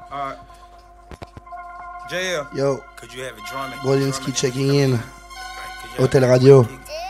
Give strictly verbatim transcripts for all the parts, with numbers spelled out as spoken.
Alright. J L. Yo. Could you have it drumming? Bolinski checking in. Hotel Radio.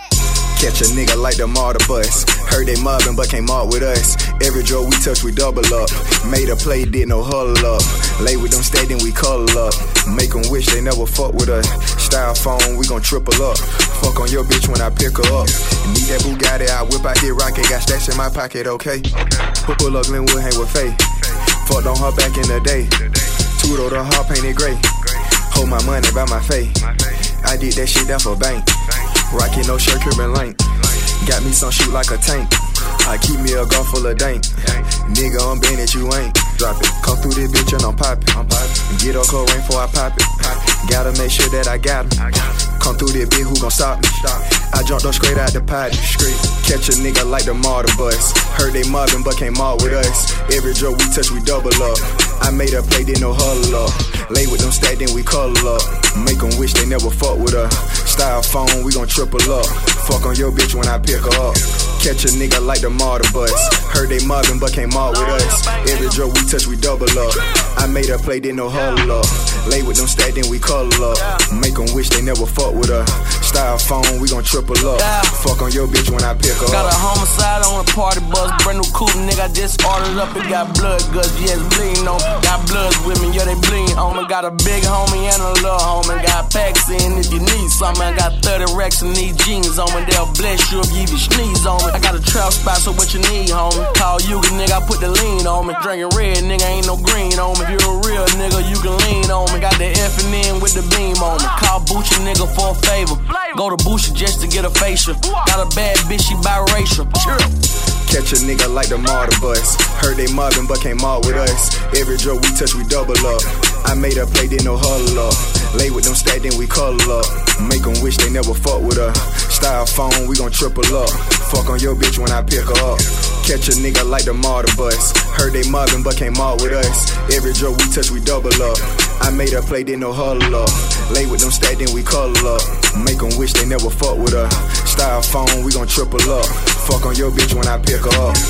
Catch a nigga like the martyr bus. Heard they mobbing but can't mob with us. Every draw we touch we double up. Made a play, did no huddle up. Lay with them stay, then we cuddle up. Make them wish they never fuck with us. Styrofoam, we gon' triple up. Fuck on your bitch when I pick her up. Need that Bugatti, I whip out that rocket. Got stacks in my pocket, okay? Pull up Glenwood, hang with Faye. Fucked on her back in the day. Tudo the heart painted gray. Hold my money by my face. I did that shit down for bank. Rockin' no shirt, Cuban link. Got me some shoot like a tank. I keep me a gun full of dank. Nigga, I'm been it, you ain't. Drop it. Come through this bitch and I'm poppin'. Get up cold rain before I pop it. Gotta make sure that I got him. Come through this bitch, who gon' stop me? I jumped up straight out the potty. Catch a nigga like the martyr bus. Heard they mobbing but can't mob with us. Every drug we touch, we double up. I made a play, did no huddle up. Lay with them stack, then we cuddle up. Make them wish they never fuck with us. Styrofoam, we gon' triple up. Fuck on your bitch when I pick her up. Catch a nigga like the martyr bus. Heard they mobbing but can't mob with us. Every drug we touch, we double up. I made a play, did no huddle up. Lay with them stack, then we cuddle up. Make them wish they never fuck with us. Styrofoam, we gon' triple up. Fuck on your bitch when I pick her got up. Got a homicide on a party bus. Brand new coupe, nigga, I just ordered up. It got blood guts, yes, bleeding on me. Got bloods with me, yeah, they bleeding on me. Got a big homie and a little homie. Got packs in if you need something. I got thirty racks and these jeans on me. They'll bless you if you even sneeze on me. I got a trap spot, so what you need, homie? Call you, nigga, I put the lean on me. Drinking red, nigga, ain't no green on me. If you a real nigga, you can lean on me. Got the F and N with the beam on me. Call Bucci, nigga, for a favor. Go to Bucci just to get a facial. Got a bad bitch, she biracial. Catch a nigga like the martyr bus. Heard they mobbing but can't mob with us. Every drug we touch, we double up. I made a play, did no huddle up. Lay with them stack, then we cuddle up. Make them wish they never fuck with us. Styrofoam, we gon' triple up. Fuck on your bitch when I pick her up. Catch a nigga like the martyr bus. Heard they mobbing but can't mob with us. Every drug we touch, we double up. I made a play, did no huddle up. Lay with them stack, then we cuddle up. Make them wish they never fuck with us. Styrofoam, we gon' triple up. Fuck on your bitch when I pick her up.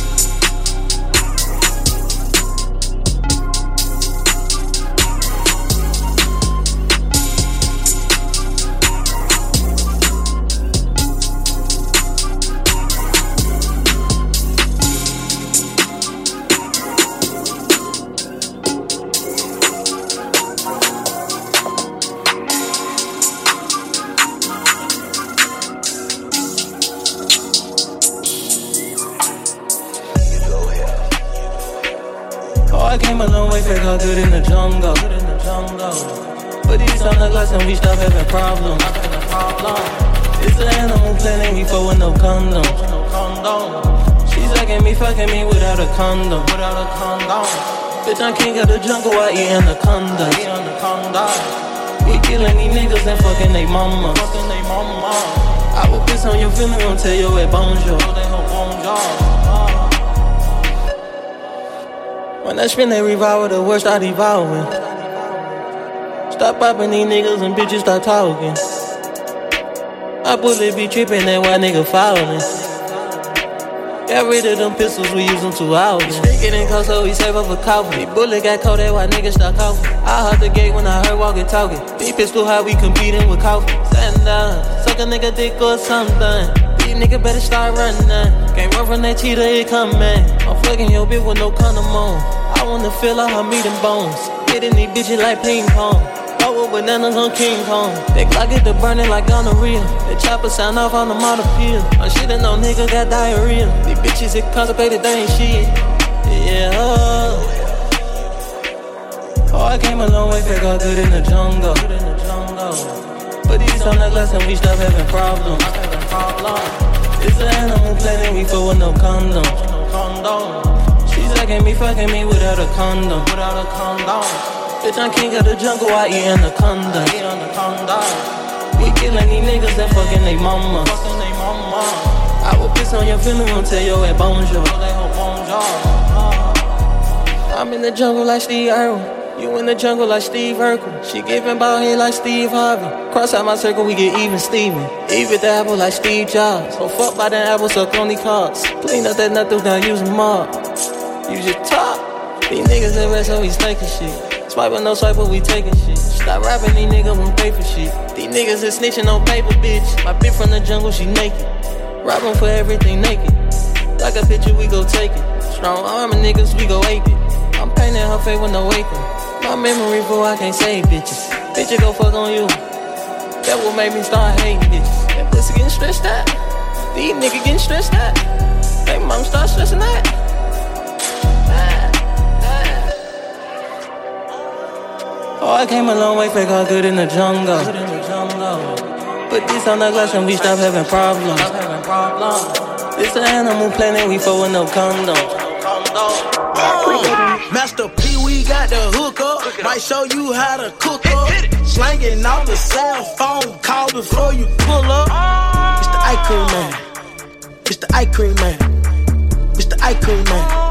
I came a long way, fake how good in the jungle. But these on the glass and we stop having problems. It's an animal planet, we fuck with no condom. She's liking me, fucking me without a condom. Bitch, I'm king of the jungle, I eat anaconda. We killing these niggas and fucking they mama. I will piss on your feeling, gon' tell you at bonjour. When I spin that revolver, the worst I devouring. Stop popping these niggas and bitches stop talking. I bullet be tripping, that why nigga fouling. Got rid of them pistols, we use them two hours. Speaking in close, so we save up for coffee. Bullet got cold, that why niggas stop coughing. I heard the gate when I heard walking talking. These pistol high, we competing with coffee. Stand down, suck a nigga dick or something. These niggas better start running. Can't run from that cheetah, it coming. I'm fucking your bitch with no condom on. I wanna feel all her meat and bones. Hitting these bitches like ping pong. All with bananas on King Kong. They clock it to burning like gonorrhea. The chopper sound off on the motor pill. I'm shitting on nigga got diarrhea. These bitches it constipated, they ain't shit. Yeah. Oh, I came a long way, fake all good in the jungle. But these on the glass and we stop having problems. It's an animal planet, we fuck with no condom. She's liking me, fucking me without a condom. Bitch, I'm king of the jungle, I eat anaconda. We killing these niggas and fucking they mama. I will piss on your feeling, gon' tell you at bonjour. I'm in the jungle like Steve Irwin. You in the jungle like Steve Urkel. She giving ball head like Steve Harvey. Cross out my circle, we get even Steven. Eat with the apple like Steve Jobs. So fuck by the apple, suck on these cards. Clean up that nothing, now use them all. You just talk. These niggas in rest, so we snaking shit. Swipe or no swipe, but we taking shit. Stop rapping, these niggas won't pay for shit. These niggas is snitching on paper, bitch. My bitch from the jungle, she naked. Robbing for everything naked. Like a picture, we go take it. Strong arm and niggas, we go ape it. I'm painting her face with no waking. My memory full, I can't save bitches. Bitch, go fuck on you. That what made me start hating bitches. That pussy getting stressed out. These niggas getting stressed out. Baby mom start stressing out. Ah, ah. Oh, I came a long way, fake all good in the jungle. Good in the jungle. Put this on the glass and we stop having problems. Stop having problems. This an animal planet, we full with no condom. Uh, Master P, we got the hook up. Might show you how to cook up. Slanging off the cell phone call before you pull up. It's the ice cream man. It's the ice cream man. It's the ice cream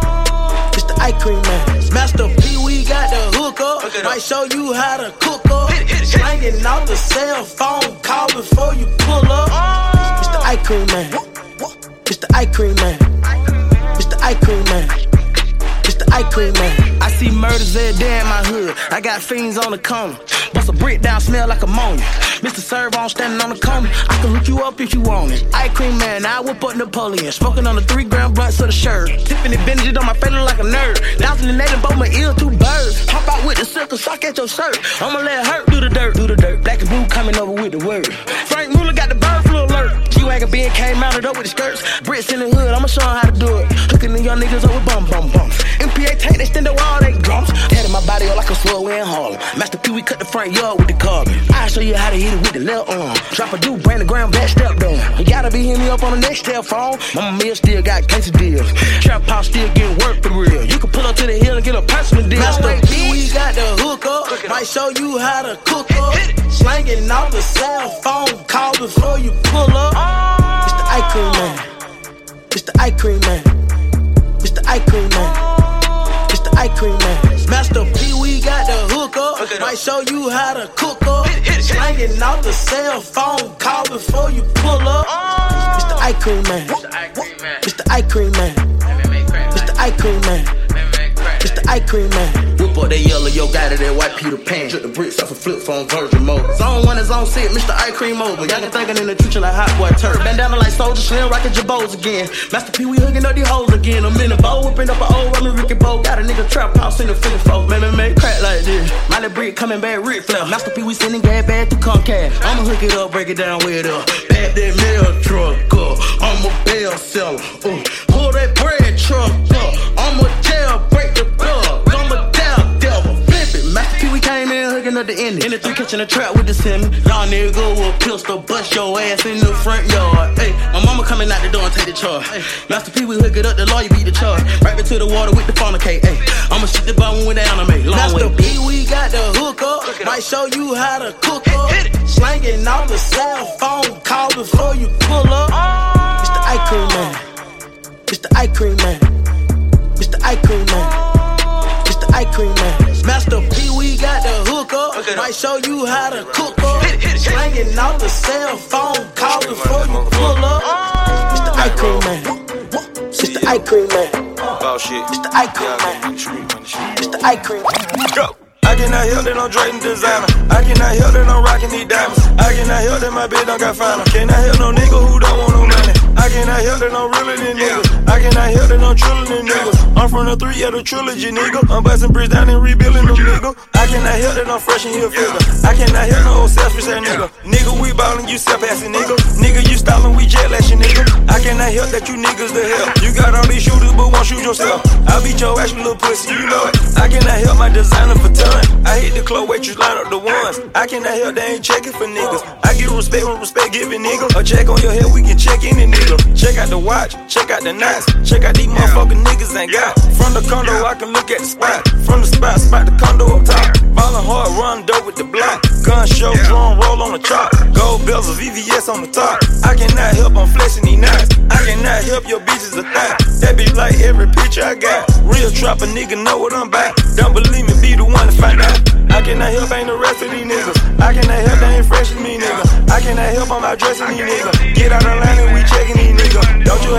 man. It's the ice cream man. Master P, we got the hook up. Might show you how to cook up. Slanging off the cell phone call before you pull up. It's the ice cream man. It's the ice cream man. It's the ice cream man. It's the ice cream man. I see murders every day in my hood. I got fiends on the corner. Bust a brick down, smell like ammonia. Mister Servo standing on the corner. I can hook you up if you want it. Ice cream man, I whip up Napoleon. Smoking on the three gram blunts of the shirt. Tiffany Benedict on my face look like a nerd. Bouncing the native boat, my ear two birds. Hop out with the silk and sock at your shirt. I'ma let her do the dirt, do the dirt. Black and blue coming over with the word. Frank Mueller got the bird flu alert. G-Wagon Ben came mounted up with the skirts. Brits in the hood, I'ma show 'em how to do it. Hooking the young niggas up with bum bum bumps. M P A tank, they stand up all they drums. Heading my body up like a swirl in Harlem. Master P, we cut the front yard with the carbon. I show you how to hit it with the left arm. Drop a dude, bring the ground back, step down. You gotta be hitting me up on the next telephone. Mama Mill still got cancer deals. Trap house still getting work for real. You can pull up to the hill and get a personal deal. Master P, we got the hook up. Might show you how to cook up. Slanging off the cell phone call before you pull up. It's the ice cream man. It's the ice cream man. It's the ice cream man. It's the ice cream man. Master P, we got the hook up. Might show you how to cook up. Slanging off the cell phone call before you pull up. It's the ice cream man. It's the ice cream man. It's the ice cream man. It's the ice cream man. Whip up that yellow, yo, got it, that white Peter Pan. Took the bricks off a flip phone, Virgin mode. Zone one is on set, Mister Ice Cream over. Y'all can thinking in the future like hot boy turd. Bandana like Soldier Slim, rockin' Jabos again. Master P, we hooking up these hoes again. I'm in the bowl, whipping up an old Roman Ricky Bowl. Got a nigga trap house in the Philly folk. Man, man, man, crack like this. Miley Brick coming back, Rick Flair. Master P, we sending gas bad to Comcast. I'ma hook it up, break it down, weigh it up. Back that mail truck up. I'm a bail seller. Uh, pull that bread truck up. I'm a jail, break the plug. I'm a down devil, flip it. Master P, we came in hooking up the ending. In the three catching a trap with the semi. Y'all nigga go with a pistol, bust your ass in the front yard. Hey, my mama coming out the door and take the charge. Master P, we hook it up, the lawyer beat the charge. Right into the water with the funnel cake. Hey, I'ma shoot the ball when we down to make long Master way. P, we got the hook up. Might show you how to cook up. Slanging off the cell phone call before you pull up. It's the ice cream man. It's the ice cream man. It's the ice cream man. It's the ice cream man. Master P, we got the hook up. Might show you how to cook up. Slanging off the cell phone call before you pull up. It's the ice cream man. It's the ice cream man. It's the ice cream man. It's the ice cream man. Go. I cannot help that I'm trading designer. I cannot help that I'm rocking these diamonds. I cannot help that my bitch don't got final. Cannot help no nigga who don't want no money. I cannot help that I'm realer than niggas. I cannot help that I'm triller than niggas. I'm from the three of the trilogy, nigga. I'm busting bricks down and rebuilding them, nigga. I cannot help that I'm fresh in here figure. I cannot help no old selfish ass nigga. Nigga, we ballin', you self-passing, nigga. Nigga, you stylin', we jet lashing, nigga. I cannot help that you niggas the hell. You got all these shooters, but won't shoot yourself. I beat your ass, you little pussy, you know it. I cannot help my designer for ton. I hit the club waitress, line up the ones. I cannot help, they ain't checking for niggas. I give respect when respect giving, nigga. A check on your head, we can check any nigga. Check out the watch, check out the knots. Check out these motherfucking niggas ain't got. From the condo, I can look at the spot. From the spot, spot the condo up top. Ballin' hard, run dope with the block. Gun show, drum roll on the chop. Gold bells of V V S on the top. I cannot help, I'm flexing these knots. I cannot help, your bitches a thot. That bitch like every picture I got. Real trapper nigga know what I'm about. Don't believe me, be the one to find out. I cannot help, ain't the rest of these niggas. I cannot help, they ain't fresh as me, nigga. I cannot help, I'm out dressing these niggas. Get out of line and we checking these niggas. Don't you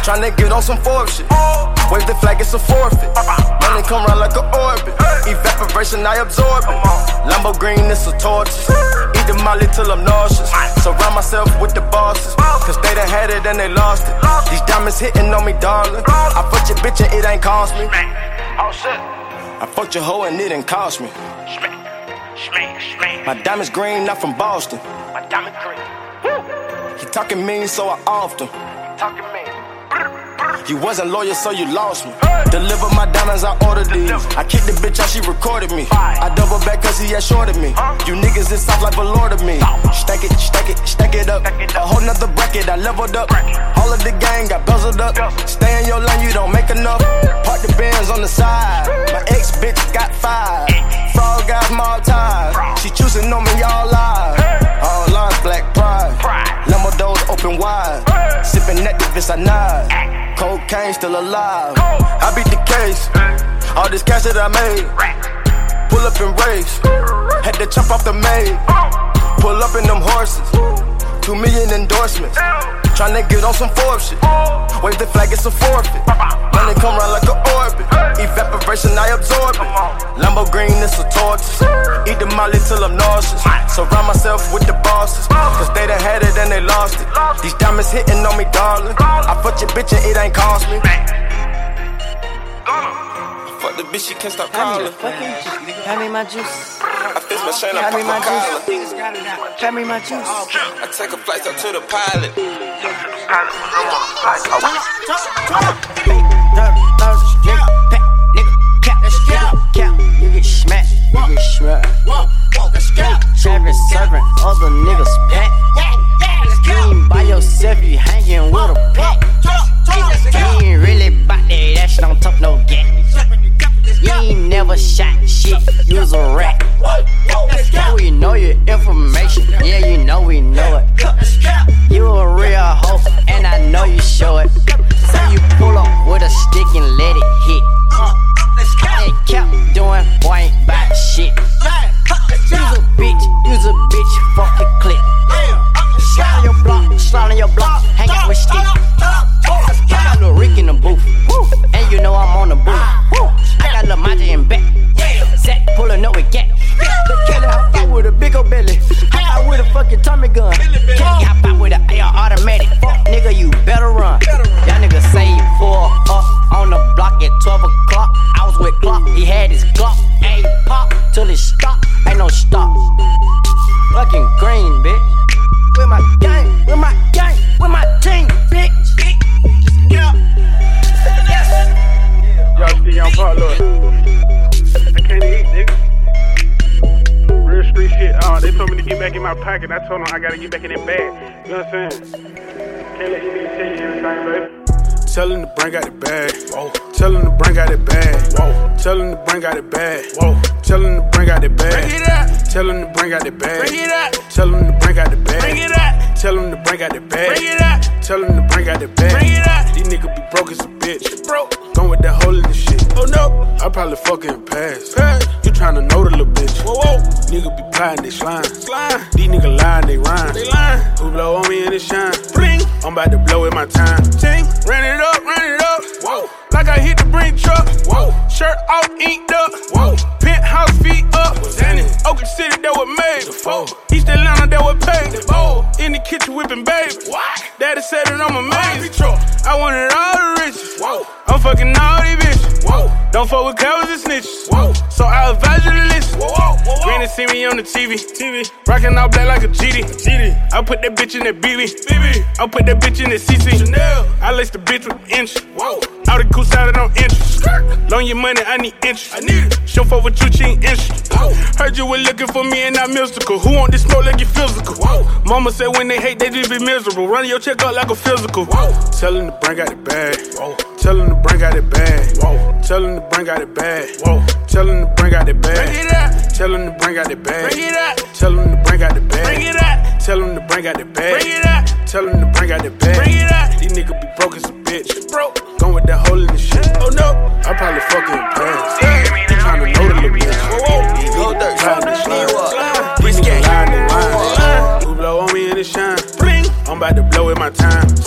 Tryna get on some Forbes shit. Wave the flag, it's a forfeit. Money come round like an orbit. Evaporation, I absorb it. Lambo green, it's a tortoise. Eat the molly till I'm nauseous. Surround myself with the bosses. Cause they done had it and they lost it. These diamonds hitting on me, darling. I fucked your bitch and it ain't cost me. Oh shit. I fucked your hoe and it didn't cost me. My diamond's green, not from Boston. My diamond green. He talking mean, so I offed him. Talking mean. You wasn't loyal, so you lost me. Deliver my diamonds, I ordered these. I kicked the bitch out, she recorded me. I double back cause he had shorted me. You niggas is soft like a lord of me. Stack it, stack it, stack it up. A whole nother bracket, I leveled up. All of the gang got buzzed up. Stay in your lane, you don't make enough. Park the bands on the side. My ex bitch got five. Frog got small ties. She choosing on me, y'all lies. All lies, black pride. Lambo doors open wide. Sipping activists, I nod. Cocaine still alive. I beat the case. All this cash that I made. Pull up and race. Had to chop off the maid. Pull up in them horses. Two million endorsements. Tryna get on some Forbes shit. Wave the flag, it's a forfeit. Money come round like an orbit. Evaporation, I absorb it. Lambo green, it's a tortoise. Eat the molly till I'm nauseous. Surround myself with the bosses. Cause they done had it and they lost it. These diamonds hitting on me, darling. I fucked your bitch and it ain't cost me. Fuck the bitch, she can't stop calling. Hand me my juice. I fix my chain, I Hand me pop my my collar. juice. Hand me my juice. I take a flight up to the pilot. You get smacked, you get smacked. Serving, serving, other niggas pack. You ain't by yourself, you hanging with a pack. You ain't really bout that ass, don't talk no gat. You ain't never shot shit, you was a rat. Yeah, we know your information, yeah, you know we know it. You a real hoe, and I know you show it. So you pull up with a stick and let it hit. And kept doing, boy, ain't bout shit. You's a bitch, you's a bitch, fuck the clip. Slide on your block, slide on your block, hang out with stick. I got Lil Rick in the booth, and you know I'm on the booth. I got Lil Maji in back, Zach pulling up with gat. The killer hop out with a big ol' belly, hop out with a fucking Tommy gun. Can't hop out with a A R automatic, fuck nigga, you better run. Y'all niggas say you pull up on the block at twelve o'clock. I was with Clock, he had his Glock, ain't pop till it stop, ain't no stop. Fucking green, bitch. With my gang, with my gang, with my team, bitch. Yeah. Y'all see y'all part, look. I can't eat, nigga. Real street shit. Uh, they told me to get back in my pocket. I told them I gotta get back in that bag. You know what I'm saying? Can't let you niggas tell you anything, baby. Tell him to bring out the bag. Whoa. Tell him to bring out the bag. Whoa. Tell him to bring out the bag. Whoa. Tell him to bring out the bag. Bring it out. Tell him to bring out the bag. Bring it out. Tell him to bring out the bag. Bring it out. Tell him to bring out the bag. Bring it out. Tell him to bring out the bag. Bring it out. These niggas be broke as a bitch. Broke. Going with that hole in the shit. Oh no. I probably fucking pass. Pass. You tryna know the little bitch. Whoa, whoa. Nigga be plotting, they slime. Slime. These niggas lying, they rhyme. They lying. Who blow on me and it shine? Bling. I'm about to blow in my time. Ting. Ran it up, ran it up. Whoa. Like I hit the brink truck. Whoa. Shirt all inked up. Whoa. Penthouse feet up. What's that in? Oakland City, that was made. The four. East Atlanta, that was paid. The four. In the kitchen whipping baby. What? Daddy said that I'm amazing. Truck. I wanted all the riches. Whoa. I'm fucking all these bitches. Whoa. Don't fuck with cowards and snitches. Whoa. So I advise you to listen. Whoa, whoa, whoa, whoa. Granny see me on the T V. T V. Rockin' all black like a G D. G D. I put that bitch in that B B. B B. I put that bitch in that C C. Chanel. I lace the bitch with inch. Whoa. All the goose out of them interest. Loan your money, I need interest. I need it. Show for what you ain't interest. Whoa. Heard you were looking for me and not mystical. Who want this smoke like you physical? Whoa. Mama said when they hate, they just be miserable. Run your check up like a physical. Whoa. Tell him to bring out the bag. Whoa. Tell him to bring out the bag. Whoa. Tell him to bring out the bag. Whoa. Tell him to bring out the bag. Bring it out. Tell him to bring out the bag. Bring it out. Tell him to bring out the bag. Bring it out. Tell him to bring out the bag. Bring it out. Tell him to bring out the bag. Bring it out. These niggas be broke as a bitch. Broke. Going with that hole in the shit. Oh no. I probably fucking pass. You tryna know the little bitch. Whoa, whoa. Go dirt. Slide. This game. Who blow on me and it shine. Bling. I'm about to blow in my time.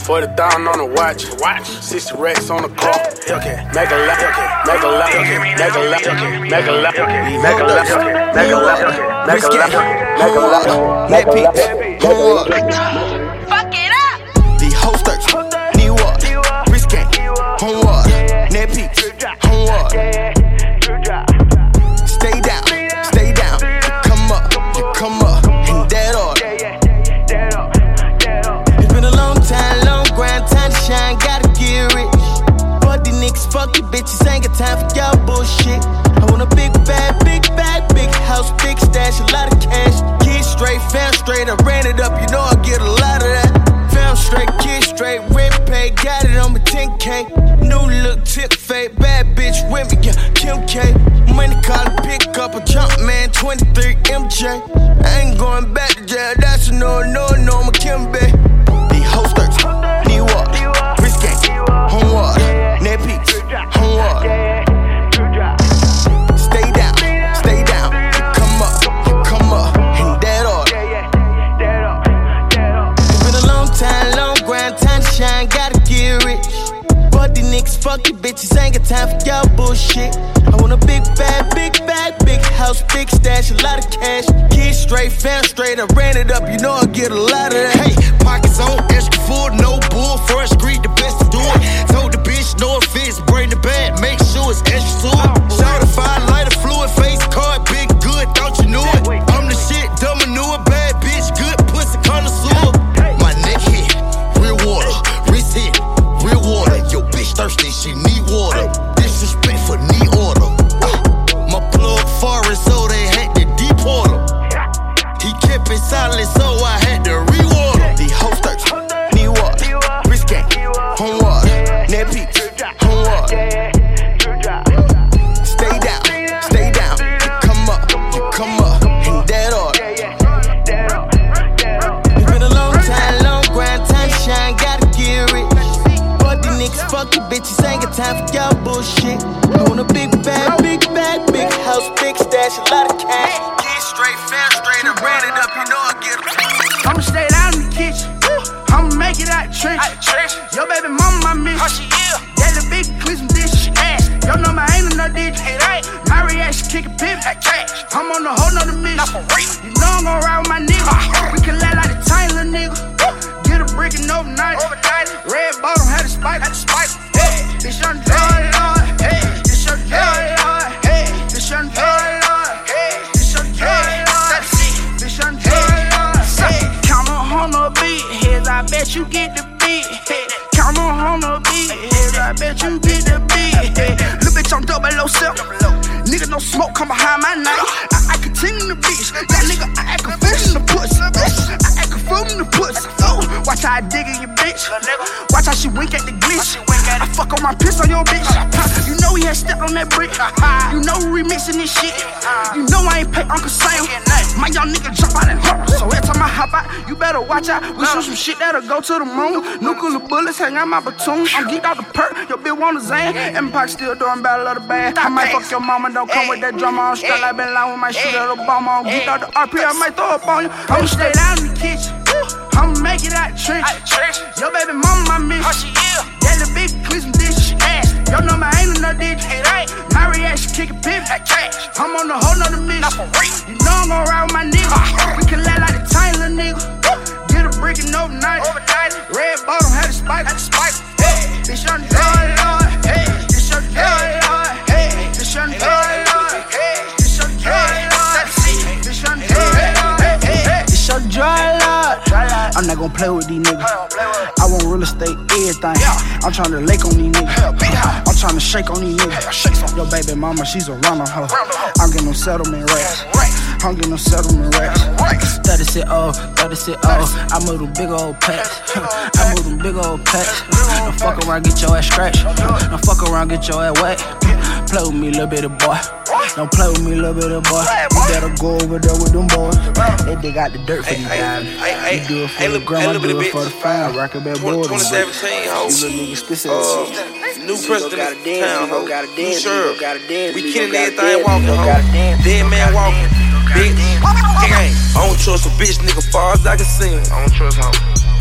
forty thousand on the watch. Watch. sixty racks on the car. Okay. Make a lap. Okay. Make a lap. Okay. Make a lap. Okay. Make a lap. Okay. Make a lap. Okay. Make a lap. Okay. Make a lap. Make a lap. Net peeps. Hold up. Fuck it up. These hoes thirsty. Need water. Wrist gang. Home water. Net peeps. Home water. Stay down. Stay down. You come up. You come up. In that order. It's been a long time, long grind, time to shine, gotta get rich. Fuck these niggas, fuck you bitches, ain't got time for y'all bullshit. I want a big bag, big bag, big house, big stash, a lot of cash. Kids straight, fam straight, I ran it up, you know I get a lot of that. Fam straight, kids straight, rent paid, got it on my ten K. New look, tip fade, bad bitch with me, yeah, Kim K. Money calling, pick up a jump man, twenty-three M J. I ain't going back to jail, that's a no, no, no, I'm a Kimbe. These hoes thirsty, need water, wrist gang, home water, net peeps, home water. Stay down, stay down, you come up, you come up, in that order. It's been a long time, long grind, time to shine, gotta get rich. Fuck these niggas, fuck you bitches, ain't got time for y'all bullshit. I want a big bag, big bag, big house, big stash, a lot of cash. Kids straight, fam straight, I ran it up, you know I get a lot of that. Hey, pockets on, extra full, no bull, first greed, the best to do it. Told the bitch, no offense, bring the bag, make sure it's extra to it. Certified, lighter, fluid, face card, big good, thought you knew it. I'm the shit, dumb manure, bad bitch, good pussy, connoisseur. My neck hit, real water, wrist hit, real water. Yo, bitch thirsty, she need water. Disrespect for knee order. Uh, my plug forest, so they had to deport him. He kept it silent, so I had to reward him. These hoes thirsty, need water, wrist gang, home water, net peeps, home water. Stay down, stay down, you come up, you come up, in that order. It's been a long time, long grind, time to shine, gotta get rich. Fuck these niggas, fuck you bitches, ain't got time for y'all bullshit. I want a big bag, big bag, big house, big stash, a lot of cash. Kids straight, fam straight, I ran it up, you know I get it. I'ma stay down in the kitchen. I'ma make it out the trench. Yo, baby mama, my miss. That little big clip some dishes. Yo, know my ain't enough digits. My reaction kick a pivot. I'm on a whole nother mission. You know I'm gon' ride with my nigga. We can let like a tiny little nigga. Get a brick and overnight. Red bottom had a spike. Bitch, I'm dry, Lord. Bitch, I'm dry, Lord. Bitch, I'm dry, Lord. Bitch, I'm dry, Lord. Bitch, I'm dry, Lord. Count on the beat. Heads, I bet you get the beat. Count on the beat. Heads, I bet you get the beat. Little bitch, I'm double low self. Nigga, no smoke, come behind my knife. I, I continue to bitch. That nigga, I act a fool in the pussy. I act a fool in the pussy. Oh, watch how I dig in your bitch. Watch how she wink at the glitch. I fuck on my piss on your bitch. You know he had stepped on that brick. You know we remixing this shit. You know I ain't pay Uncle Sam. My young nigga jump out and hurt. So every time I hop out, you better watch out. We shoot some shit that'll go to the moon. Nuclear bullets hang out my platoon. I'm geeked out the perk. Your bitch want a Zan. Empire still doing battle of the band. I might fuck your mama. Don't come with that drama on strut. I been lying with my shit at Obama. I'm geeked out the R P. I might throw up on you. I'ma stay down in the kitchen. I'ma make it out the trench. Yo, baby mama, my miss. That little big clip some dishes. Yo, know my ain't enough digits. My reaction kick a pivot. I'm on a whole nother mission. You know I'm gon' ride with my nigga. We can let like a tiny little nigga. Get a brick and overnight. Red bottom had a spike. Bitch, I'm dry, Lord. Bitch, I'm dry, Lord. Bitch, I'm dry, Lord. Bitch, I'm dry, Lord. Bitch, I'm dry, Lord. Bitch, I'm dry, Lord. I'm not gon' play with these niggas. I want real estate, everything. I'm tryna lake on these niggas. I'm tryna shake on these niggas. Yo, baby mama, she's a runner, hoe. I'm getting them settlement racks. I'm getting them settlement racks. thirty cent oh, thirty cent oh. I move them big old packs. I move them big old packs. Don't fuck around, get your ass scratched. Don't fuck around, get your ass wet. Play with me, little bit of boy. Don't play with me, little bit of boy. You better go over there with them boys. They dig out the dirt for these guys. You do it for the grandma, do it for the fine. Rock a bad boy. twenty seventeen, ho. You little niggas still uh, new president of the town, ho. New Sheriff. We killing everything walking, ho. Dead man walking. Bitch. Gang. I don't trust a bitch, nigga, far as I can see him. I don't trust him.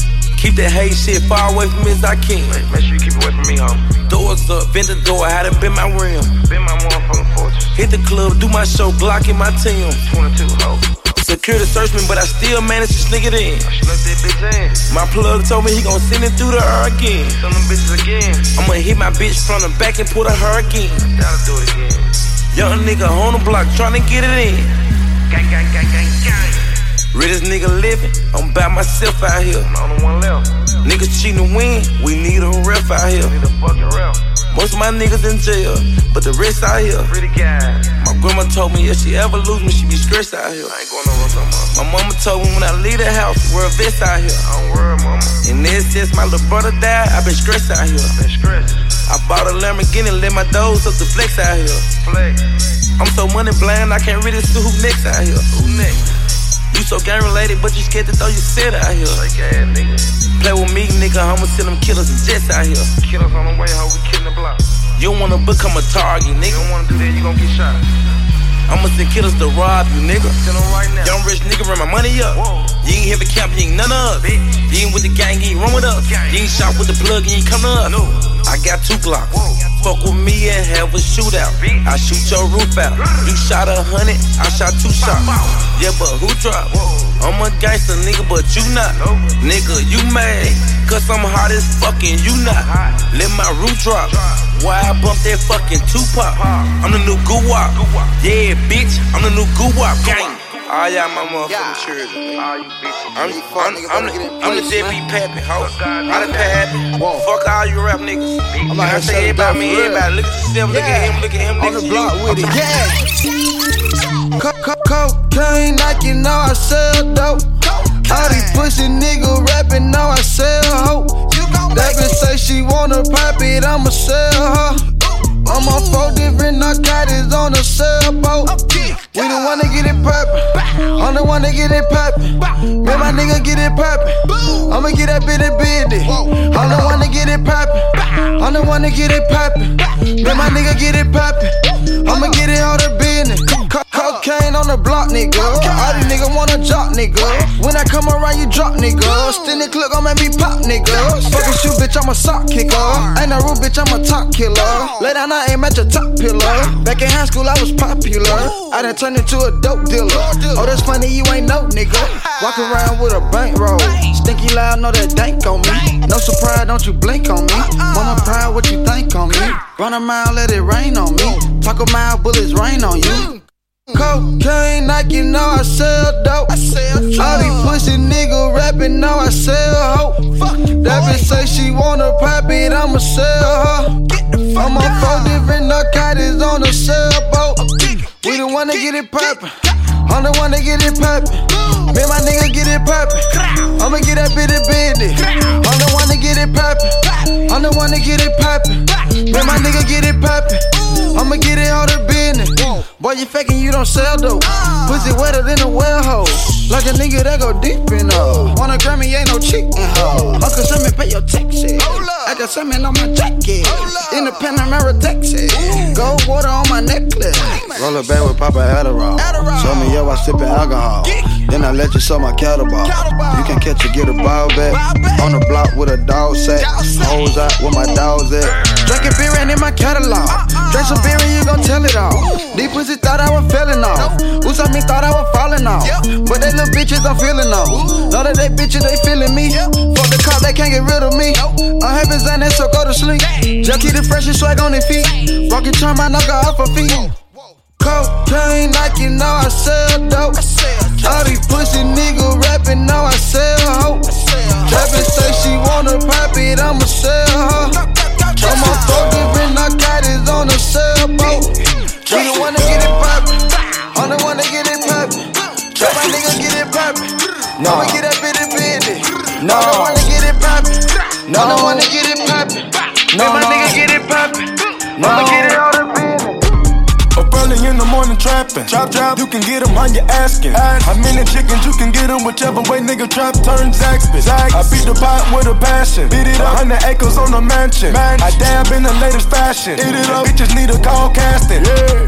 Keep that hate shit far away from me as I can. Make sure you keep away from me, homie. Doors up, bend the door, had to bend my rim. Bend my motherfucking fortress. Hit the club, do my show, Glock in my team. twenty-two, ho. Security search me, but I still managed to sneak it in. I snuck that bitch in. My plug told me he gon' send it through the her again. Send them bitches again. I'ma hit my bitch from the back and put a her again. Gotta do it again. Young nigga on the block tryna get it in. Gang, gang, gang, gang, gang. Richest nigga living, I'm by myself out here. I'm the only one left. Niggas cheating to win, we need a ref out here. Need a fucking ref. Most of my niggas in jail, but the rest out here. Pretty guys. My grandma told me if she ever lose me, she be stressed out here. I ain't going nowhere no more. My mama told me when I leave the house, wear a vest out here. I don't worry, mama. And then since my little brother died, I been stressed out here. I been stressed. I bought a Lamborghini and let my doors up to flex out here. Flex. I'm so money blind, I can't really see who next out here. Who next? You so gang related, but you scared to throw your set out here. Like ass nigga. Play with me, nigga, I'ma send them killers and jets out here. Killers on the way, how we killing the block. You don't wanna become a target, nigga. You don't wanna do that, you gon' get shot. I'ma send killers to rob you, nigga. Send them right now. Young rich nigga, run my money up. Whoa. You ain't here for camp, you ain't none of us. Bitch. You ain't with the gang, you ain't run with us. Gang. You ain't shot with the plug, you ain't come to us. No. I got two Glocks. Whoa. Fuck with me and have a shootout. Bitch. I shoot your roof out. You shot a hundred, I shot two shots. Yeah, but who dropped? I'm a gangster, nigga, but you not. Nope. Nigga, you mad, cause I'm hot as fucking you not. Let my roof drop. Why I bump that fucking Tupac? I'm the new Guwap. Yeah, bitch, I'm the new Guwap. Gang. All y'all my motherfucking children. All you bitches. I'm, I'm, I'm, the, I'm the deadbeat pappy, ho. I'm the pappy. Fuck all you rap niggas. I'm I out here say selling about dope me, for real. everybody. Look at yourself, look at him, look at him, On look the at block you. with it. Yeah. Co- co- cocaine, like you know I sell dope. All these pussy niggas rapping, know I sell hoe. That bitch say she wanna pop it, I'ma sell her. I'm on four different narcotics on a sailboat. We the one to get it poppin'. I'm the one to get it poppin'. Man, my nigga get it poppin'. I'ma get that bitty bitty. I'm the one to get it poppin'. I'm the one to get it poppin'. Man, my nigga get it poppin'. I'ma get it all the business. Co- cocaine on the block, nigga. All these niggas wanna jock, nigga. When I come around, you drop, nigga. Stinny clip gon' make me pop, nigga. Fuckin' shoot, bitch, I'm a sock kicker. Ain't no rule, bitch, I'm a top killer. Lay down, I aim at your top pillar. Back in high school, I was popular. I done turned into a dope dealer. Oh, that's funny, you ain't no nigga. Walk around with a bankroll. Stinky loud, know that dank on me. No surprise, don't you blink on me. Mama proud, what you think on me? Run a mile, let it rain on me. Talk a mile, bullets rain on you. Cocaine, like you know I sell dope. All these pussy niggas rapping, know I sell hoe. That bitch say she wanna pop it, I'ma sell her. I'm on four different narcotics on a sailboat. We the one to get it poppin'. I'm the one to get it poppin'. Man, my nigga get it poppin'. I'ma get that bitty bitty. I'm the one to get it poppin'. I'm the one to get it poppin'. Man, my nigga get it poppin'. I'ma get it all the business. Boy, you faking, you don't sell dope. Pussy wetter than a well hole. Like a nigga that go deep in her. On a Grammy, ain't no cheating hoe. Uncle Sammy, pay your taxes. I got something on my jacket. In the Panamera, Texas. Gold water on my necklace. Roll a bag with Papa Adderall. Show me yo, I sippin' alcohol. Then I let you suck my cattle ball. You can catch or get a ball back. On the block with a dog sack. Hoes out with my dogs at. Drinking beer and in my catalog. Drink some beer and you gon' tell it all. These pussy thought I was failing off. Who saw me thought I was falling off. But they little bitches I'm feeling off. Know that they bitches they feeling me. Fuck the cop, they can't get rid of me. I'm having Xanax, so go to sleep. Junkie the freshest swag on their feet. Rockin' charm, I knock her off her feet. Cocaine, like you know I sell dope. All these pussy niggas rapping, know I sell hoe. That bitch say she wanna pop it, I'ma sell her. I'm on four different narcotics on a sailboat. We the one to get it poppin'. I'm the one to get it poppin'. Tell my nigga get it poppin'. I'ma get that bitty bitty. No. I'm the one to get it poppin'. I'm the one to get it poppin'. No, Make my no. nigga get it poppin'. No. I'ma get it all the business. Up early in the morning trapping. Chop, chop, you can get them how you asking. How many chickens you can get them whichever way nigga trap turns Zaxby's. I beat the pot with a passion. Beat it up, hundred acres on a mansion. I dab in the latest fashion. Eat it up, bitches need a call casting. Yeah.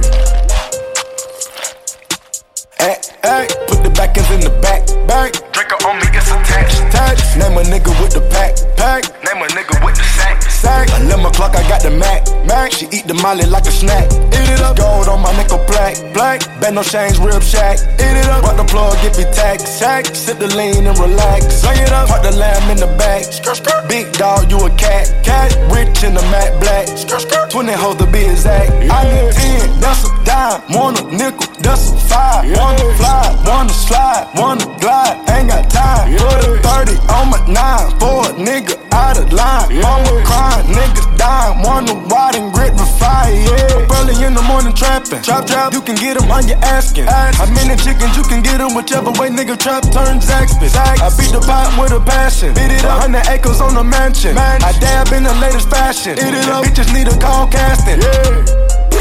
Ay, ay, put the back ends in the back, back. Drinker on me, it's attached. Touch. Name Name a nigga with the pack, pack. Name a nigga with the sack, sack. eleven o'clock, I got the Mac, Mac. She eat the molly like a snack. Eat it up. Gold on my nickel black, black. Bet no change, rib shack. Eat it up. Rock the plug, get me tax, sack. Sip the lean and relax. Lay it up. Park the lamb in the back. Big dog, you a cat, cat. Rich in the matte black. Twenty hoes to be exact. I need ten, that's a dime. Want a nickel, that's a five. Wanna fly, wanna slide, wanna glide. Ain't got time. Put a thirty on my nine. For a nigga out of line. Mama crying, niggas dying. Wonder why them grit the fire, yeah. Early in the morning trapping. Trap, trap, you can get them on your asking. How many chickens you can get them? Whichever way nigga trap turns Zaxby's. I beat the pot with a passion. Beat it up, one hundred acres on the mansion. I dab in the latest fashion. Eat it up, bitches need a call casting. Yeah.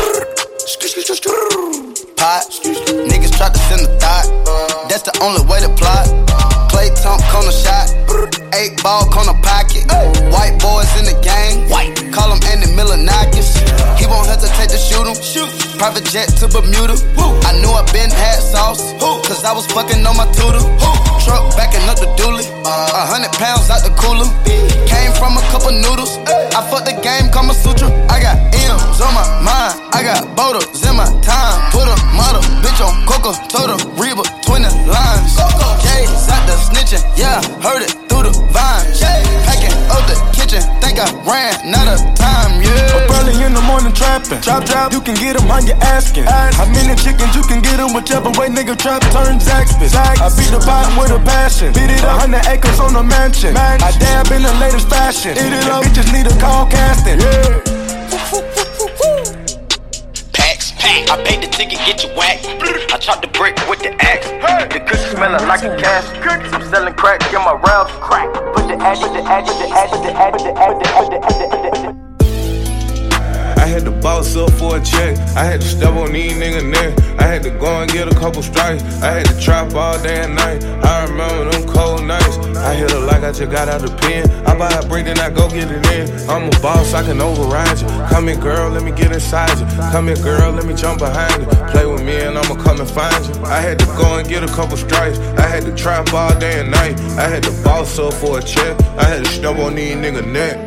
Pot, niggas try to send a thought. That's the only way to plot. Clay Tunk on the shot. Eight ball on the pocket. White boys in the gang. White. Call him Andy Milonakis. He won't hesitate to shoot him. Private jet to Bermuda. I knew I been had sauce. Cause I was fucking on my tutor. Truck backing up the dually. A hundred pounds out the cooler. Came from a couple noodles. I fucked the game, Kama Sutra. I got M's on my mind. I got Bodos in my time. Put a mother, bitch on Coca, Total, Reba, twenty lines. J's out the snitching, yeah, heard it through the vine. Packing up the kitchen, think I ran out of time, yeah. Up early in the morning trapping. Trap, trap, you can get them on your asking. How many chickens you can get them? Whichever way nigga trap turns Zaxby's. I beat the pot with a passion. Beat it up, one hundred acres on the mansion. I dab in the latest fashion. Eat it up, bitches need a call casting, yeah. I paid the ticket, get you whacked. I chopped the brick with the axe. The cookie smelling like a cash. I'm selling crack, get my rounds crack. Put the ash, put the ash, put the ash, put the ash, put the ash, put the ash, put the ash, put the ash. I had to boss up for a check. I had to step on these niggas' neck. I had to go and get a couple strikes. I had to trap all day and night. I remember them cold nights. I hit her like I just got out the pen. I buy a break, then I go get it in. I'm a boss, I can override you. Come here, girl, let me get inside you. Come here, girl, let me jump behind you. Play with me and I'ma come and find you. I had to go and get a couple strikes. I had to trap all day and night. I had to boss up for a check. I had to step on these niggas' neck.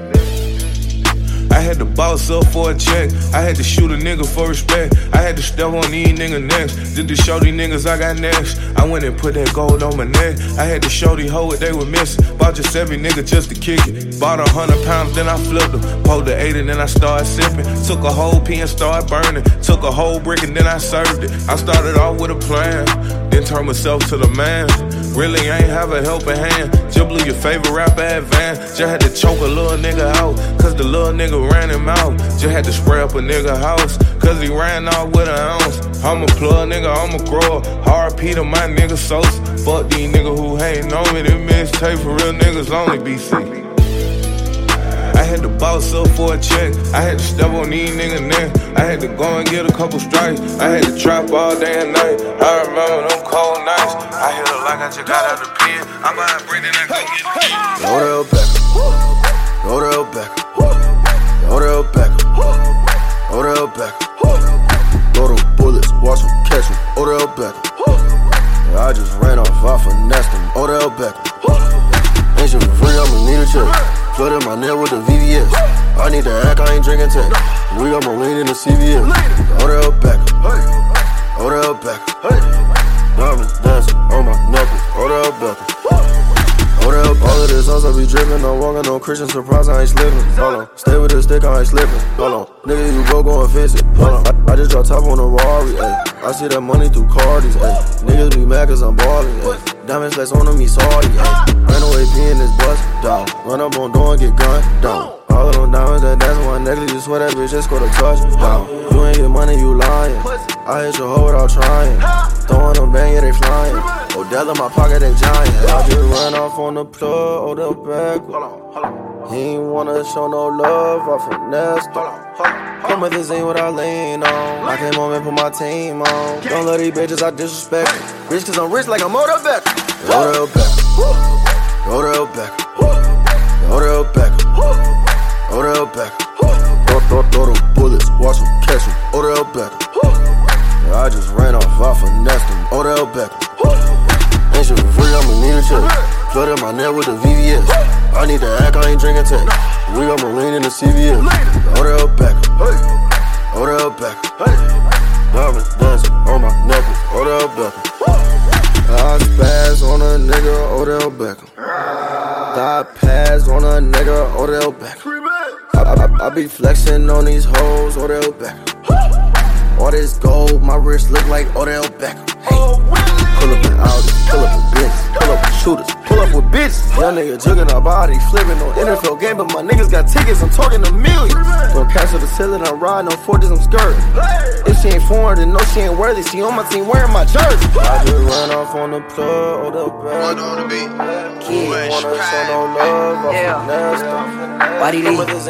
I had to boss up for a check. I had to shoot a nigga for respect. I had to step on these niggas next. Did to show these niggas I got next. I went and put that gold on my neck. I had to show these hoes what they were missing. Bought just every nigga just to kick it. Bought a hundred pounds, then I flipped them. Pulled the eight and then I started sipping. Took a whole pea and started burning. Took a whole brick and then I served it. I started off with a plan, then turned myself to the man. Really ain't have a helping hand. Just blew your favorite rapper advance. Just had to choke a little nigga out, cause the little nigga ran him out. Just had to spray up a nigga house, cause he ran off with an ounce. I'm a plug nigga, I'm a grower. R P to my nigga Sosa. Fuck these niggas who hatin' on me. This mixtape for real niggas only B C. I had to boss up for a check. I had to step on these niggas' neck. I had to go and get a couple strikes. I had to trap all day and night. I remember them cold nights. I hit her like I just got out the pen. I'm behind breathing, I go get it. Odell Beckham. Odell Beckham. Odell Beckham. Odell Beckham. Throw them bullets, watch them catch them. Odell Beckham. I just ran off, I finessed him. Odell Beckham. Ain't shit for free, I'ma need a check. Flooded my net with the V V S. I need to act, I ain't drinking tech. We got my lean in the C V S. Odell Beckham. Odell Beckham. Diamonds dancing on my knuckles. Odell Beckham. Odell Beckham. All of this house I be drippin'. I'm walking on Christian surprise, I ain't slippin'. Hold on. Stay with the stick, I ain't slippin'. Hold on. Nigga, you go go and fix it. Hold on. I, I just dropped top on the Rari, ayy. I see that money through Cardis, ayy. Niggas be mad cause I'm ballin', ayy. Diamonds flex on me, sorry, ayy. Ran away, P in this bus, down. Run up on door and get gunned down. All of them diamonds that dance on my necklace, you swear that bitch just got a touchdown. You ain't get money, you lying. I hit your hoe without trying. Throwing them bang, yeah, they flying. Odell in my pocket, they giant. I just ran off on the plug, Odell back. He ain't wanna show no love, I finessed him. Come with this ain't what I lean on. I came home and put my team on. Don't let these bitches I disrespect them. Rich cause I'm rich like I'm Odell Beckham. Odell Beckham. Odell Beckham. Odell Beckham. Odell Beckham. Throw, throw, throw them bullets, watch them catch them. Odell Beckham. I just ran off, I finessed him. Odell Beckham. Ain't shit for free, I'ma need a check. Flooded on my neck with the V V S. I need to act, I ain't drinking tech. We got Marine in the C V S. Odell Beckham. Odell Beckham. Diamonds dancing on my necklace. Odell Beckham. I spaz on a nigga, Odell Beckham. I pass on a nigga, Odell Beckham. I, I, I be flexing on these hoes, Odell Beckham. All this gold, my wrist look like Odell Beckham. Hey. Pull up an Audi, pull up a Benz, pull up with shooters, pull up with bitches. Young nigga jugging our body, flipping on N F L game, but my niggas got tickets, I'm talking a million. From cash to the ceiling, I'm riding on forties, I'm skirting. If she ain't foreign, then no, she ain't worthy. She on my team wearing my jersey. I just ran off on the plug, or the back. Kid wanna show no love, I'm finesse. Why did he? N B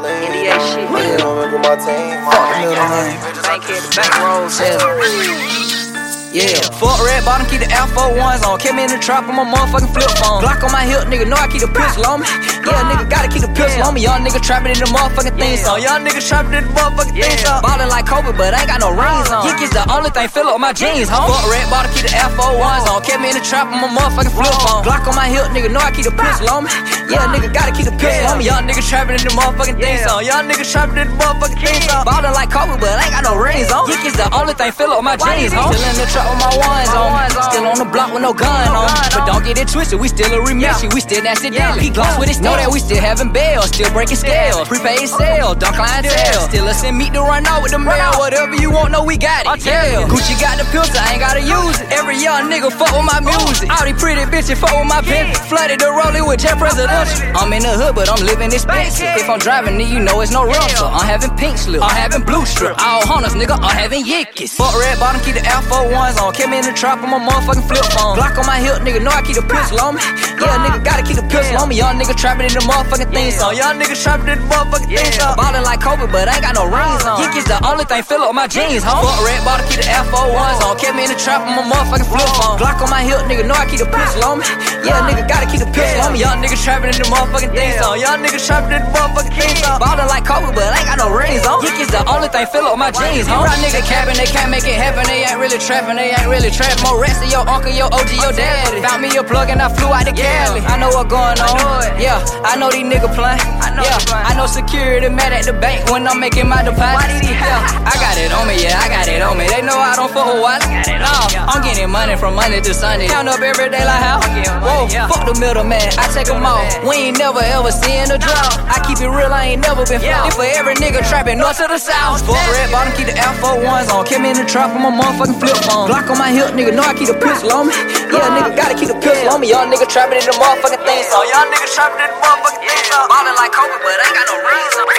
A shit, yeah. I'm with my team. Fuck the middleman. Bank head to back rolls, yeah. Yeah, fuck red bottom, keep the Air Force Ones on. Kept me in the trap on my motherfucking flip phone. Glock on my hip, nigga, know I keep the pistol on me. Yeah, nigga, gotta keep the pistol on me. Young nigga trapping in the motherfucking thing song. Young nigga trapping in the motherfucking thing song. Ballin' like Kobe, but ain't got no rings on. Geek is the only thing fill up my jeans, home. Fuck red bottom, keep the Air Force Ones on. Kept me in the trap on my motherfucking flip phone. Glock on my hip, nigga, know I keep the pistol on me. Yeah, nigga, gotta keep the pistol on me. Young nigga trapping in the motherfucking thing song. Young nigga trapping in the motherfucking thing song. Ballin' like Kobe, but ain't got no rings on. Geek is the only thing fill up my jeans, home. Still in the trap with my ones on. Still on the block with no gun on. But don't get it twisted, we still a remix. We still nasty daily. He gloss with his know that we still having bail. Still breaking scales. Prepaid sale, dunk clientele. Still a send meat to run out with the mail. Whatever you want, know we got it. Yeah. Gucci got the pistol, I ain't gotta use it. Every young nigga fuck with my music. All these pretty bitches fuck with my pimp. Flooded the rollie with jet presidential. I'm in the hood, but I'm living expensive. If I'm driving, then you know it's no rental. I'm having pink slip, I'm having blue strip. All hunters, nigga, I'm having yickies. Fuck red bottom, keep the Air Force Ones on. Kept me in the trap on my motherfucking flip phone. Glock on my hip, nigga, know I keep the pistol on me. Yeah, nigga, gotta keep the pistol on me. Young nigga trapping in the motherfucking thing song. Young nigga trapping in the motherfucking thing song. Ballin' like Kobe, but ain't got no rings on. Geek is the only thing fill up my jeans, home. Fuck red bottom, keep the Air Force Ones on. Kept me in the trap on my motherfucking flip phone. Glock on my hip, nigga, know I keep the pistol on me. Yeah, nigga, gotta keep the pistol on me. Young nigga trapping in the motherfucking thing song. Young nigga trapping in the motherfucking thing song. Ballin' like Kobe, but ain't got no rings on. Geek is the only thing fill up my jeans, home. Right nigga capping, they can't make it happen. They ain't really trapping, they ain't really trapping. More rest than your uncle, your O G, your daddy. Found me a plug and I flew out to Cali. I know what going on. Yeah, I know these niggas playing. Yeah, I know security mad at the bank when I'm making my deposit. Yeah, I got it on me, yeah, I got it on me. They know I don't fuck with what. No, I'm getting money from Monday to Sunday. Count up every day like how. Whoa, fuck the middleman, I take them off. We ain't never ever seen a drop. I keep it real, I ain't never been flawed. For every nigga trapping north to the south. Fuck red bottom, keep the Air Force Ones on. Kept me in the trap on my motherfucking flip phone. Glock on my hip, nigga, know I keep the pistol on me. Yeah, nigga, gotta keep the pistol on me. Y'all nigga trapping in the motherfucking thing song. Y'all nigga trapping in the motherfucking thing song. Ballin' like Kobe, but ain't got no rings on.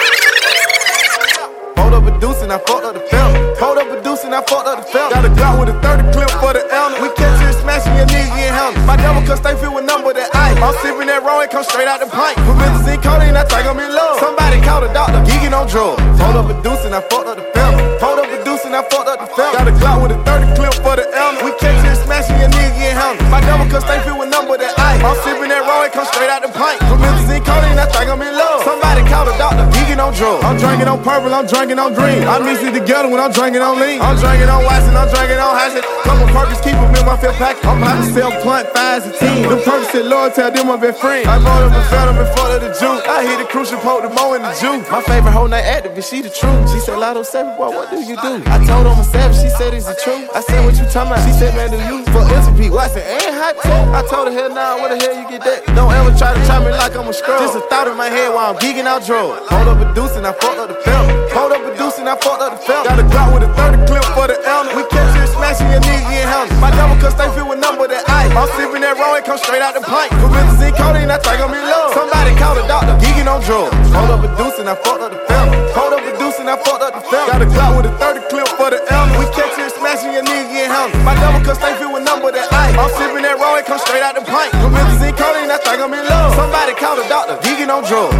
Hold up a deuce and I fucked up the film. Hold up a deuce and I fucked up the film. Got a Glock with a thirty clip for the elder. We catch you smashing your nigga in hell. My devil cause they feel with number that ice. I'm sipping that wrong, it come straight out the pipe. Promethazine codeine, I think I'm in love. Somebody call the doctor, geeking on drugs. Hold up a deuce and I fucked up the film. Hold up a deuce and I fucked up the film. Got a Glock with a thirty clip for the elder. We catch you smashing your nigga in hell. My devil cause they feel with number that ice. I'm sipping that wrong, it come straight out the pipe. Promethazine codeine, I think I'm in love. Somebody call the doctor, geeking on drugs. I'm drinking on purple, I'm drinking on green. I mix it together when I'm drinking on lean. I'm drinking on Watson, I'm drinking on Hashit. Couple Perkins, keep them in my fifth pack. I'm about to sell blunt, fives and ten. Them Perkins said, Lord, tell them I'm best friend. I bought them and fed them and fucked up the juice. I hit the crucial, poke the mo in the juice. My favorite whole night activist, she the truth. She said, Lotto seven, boy, what do you do? I told her I'm a savage, she said it's the truth. I said, what you talking about? She said, man, do you? For Entropy, Watson, and hot too. I told her, hell nah, where the hell you get that? Don't ever try to try me like I'm a scrub. Just a thought in my head while I'm geeking out drugs. Hold up a deuce and I fucked up the film. Hold up a deuce and I fucked up the film. Got a Glock with a thirty clip for the elder. We catch you smashing your nigga in hell. My devil cause they feel with number that ice. I'm sipping that wrong, it come straight out the pipe. Promethazine codeine, I think I'm in love. Somebody call the doctor, geeking on drugs. Hold up a deuce and I fucked up the film. Hold up a deuce and I fucked up the film. Got a Glock with a thirty clip for the elder. We catch you smashing your nigga in hell. My devil cause they feel with number that ice. I'm sipping that wrong, it come straight out the pipe. Promethazine codeine, I think I'm in love. Somebody call the doctor, geeking on drugs.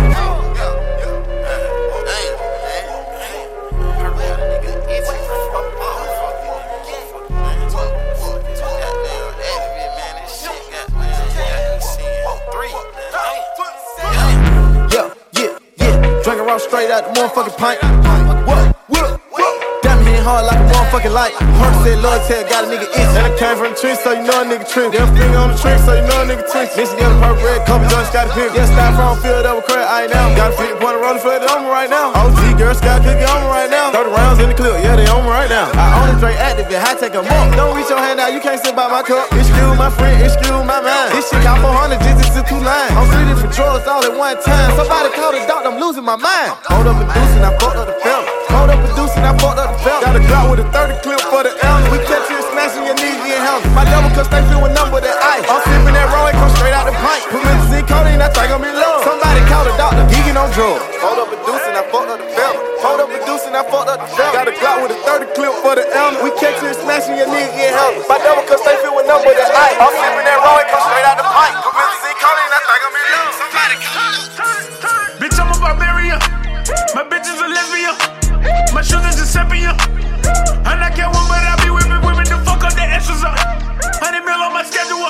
Drinking raw straight out the motherfucking pint. What? What? What? Damn, he Flame hard like a motherfucking light. Perk said love tell, got a nigga itch. And I came from the tree, so you know a nigga trip. Them finger on the trick, so you know a nigga trick. Mixing together purple red, couple joints, got a pick. Yeah, style from filled up with crap, I ain't now. Got a fifty point roller flooded on me right now. O G girl, Sky cookie on me right now. thirty rounds in the clip, yeah, they on me right now. I own a Dre active, and high take a up. Don't reach your hand out, you can't sit by my cup. Excuse my friend, excuse my mind. This shit got four hundred digits to two lines. I'm three different drugs all at one time. Somebody call the doctor, I'm losing my mind. Hold up producing, I fucked up the film. Hold up producing, I fucked up the film. Got a Glock with a thirty clip for the L. We catch you smashing your knees, getting help. My double cuss, they feel a number that ice. I'm sipping that raw, it come straight out the pipe. Put me in codeine, I think I'm in love. Somebody call the doctor, geeking on drugs. Hold up producing, I fucked up the film. Hold up producing, I fucked up the film. Got a Glock with a thirty clip for the L. We catch you smashing your knees, getting help. My double cuss, they feel a number that ice. I'm sipping that raw, it come straight out the pipe. Put me in codeine, I think I'm in love. Somebody call the doctor. Bitch, I'm a barbarian. My bitch is a lesbian. My shooters is sepia. I'm not care one, but I be whipping women to fuck up the extras up. Hundred mil on my schedule.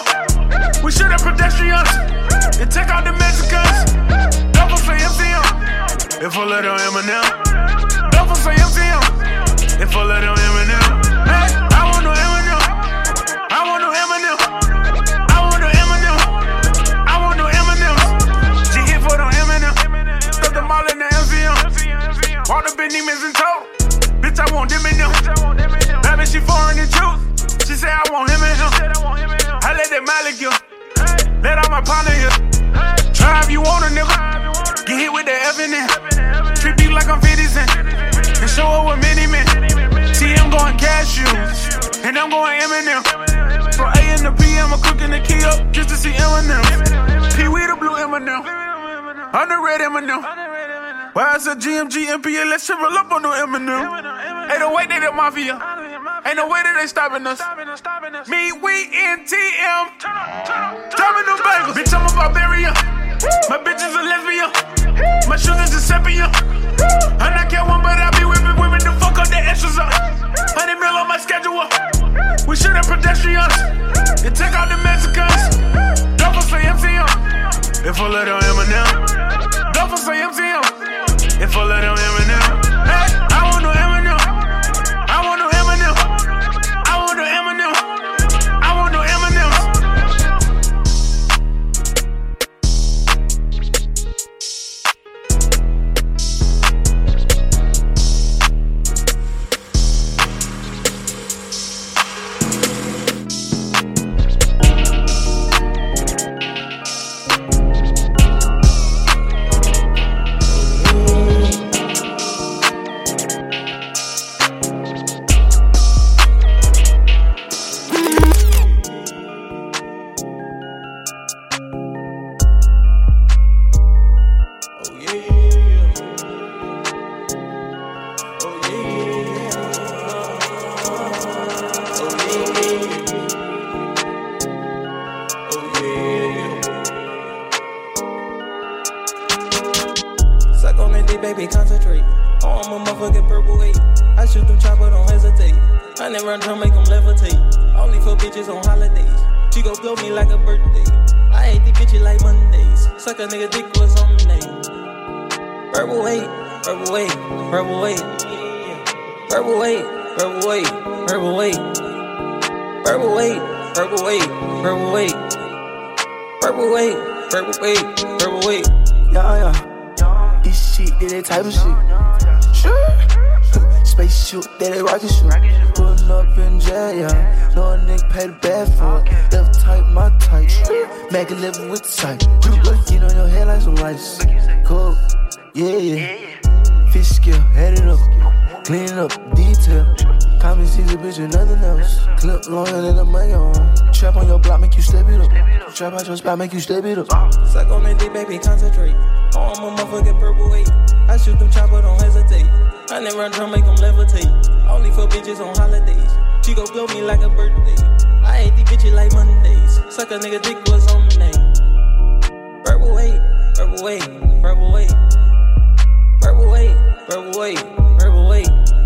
We shoot at pedestrians and take out the Mexicans. Double say M C M. If I let on Eminem. Double say M C M. If I let on Eminem. Hey, I want no Eminem. I want no Eminem. I want no Eminem. I want no Eminem. G hit for no Eminem. Stuff them all in the M C M. All the big demons in tow. Bitch, I want them in them. That bitch, she foreign and juice. She say I want him and him. I let that Malik you. Let all my partner here. Try if you want a nigga. Get hit with the F in it. Treat you like I'm fifty cent. And show up with many men. See him going cashews. And I'm going Eminem. From A M to P M, I'm cooking the key up just to see Eminem. Pee Wee the blue Eminem. I'm the red Eminem. Why is a G M G M P A? Let's shrivel up on no Eminem. Ain't no way they the mafia. Ain't no way that they stopping us. Me, we, N T M. Dropping them bagels. Bitch, I'm a barbarian. My bitch is a lesbian. My shooters is sepia. I'm not care one, but I be whipping women to fuck up the extras up. Hundred mil on my schedule. We shoot at pedestrians and take out the Mexicans. Double say M C M. If I let on Eminem. Double say M C M. If I let on Eminem. Hey, I want no Eminem. I want no Eminem. I want no Eminem. I want no Eminem. Baby, concentrate. Oh, I'm a motherfucking purple weight. I shoot them chopper, don't hesitate. I never run to make them levitate. Only for bitches on holidays. She gon' blow me like a birthday. I hate these bitches like Mondays. Suck a nigga dick was on the name. Purple weight, purple weight, purple weight. Purple weight, purple weight, purple weight. Purple weight, purple weight, purple weight. Purple weight, purple weight, purple weight. Yeah, yeah. This shit, that that type of shit. Sure. Spaceship, that that rocket ship. Pulling up in jail, yeah. Know a nigga pay the bad for it. Left type, my type. Mac eleven with the sight. Get on your head like some lights. Cool. Yeah, yeah. Fish scale, add it up. Clean it up, detail. Common sees a bitch and nothing else. Clip longer than a money on. Trap on your block, make you step it up. Trap out your spot, make you step it up. Suck on that dick, baby, concentrate. Oh, I'm a motherfucking purple weight. I shoot them chopper, don't hesitate. I never run to make them levitate. Only for bitches on holidays. She gon' blow me like a birthday. I hate these bitches like Mondays. Suck a nigga dick was on the name. Purple weight, purple weight, purple weight. Purple weight, purple weight, purple weight.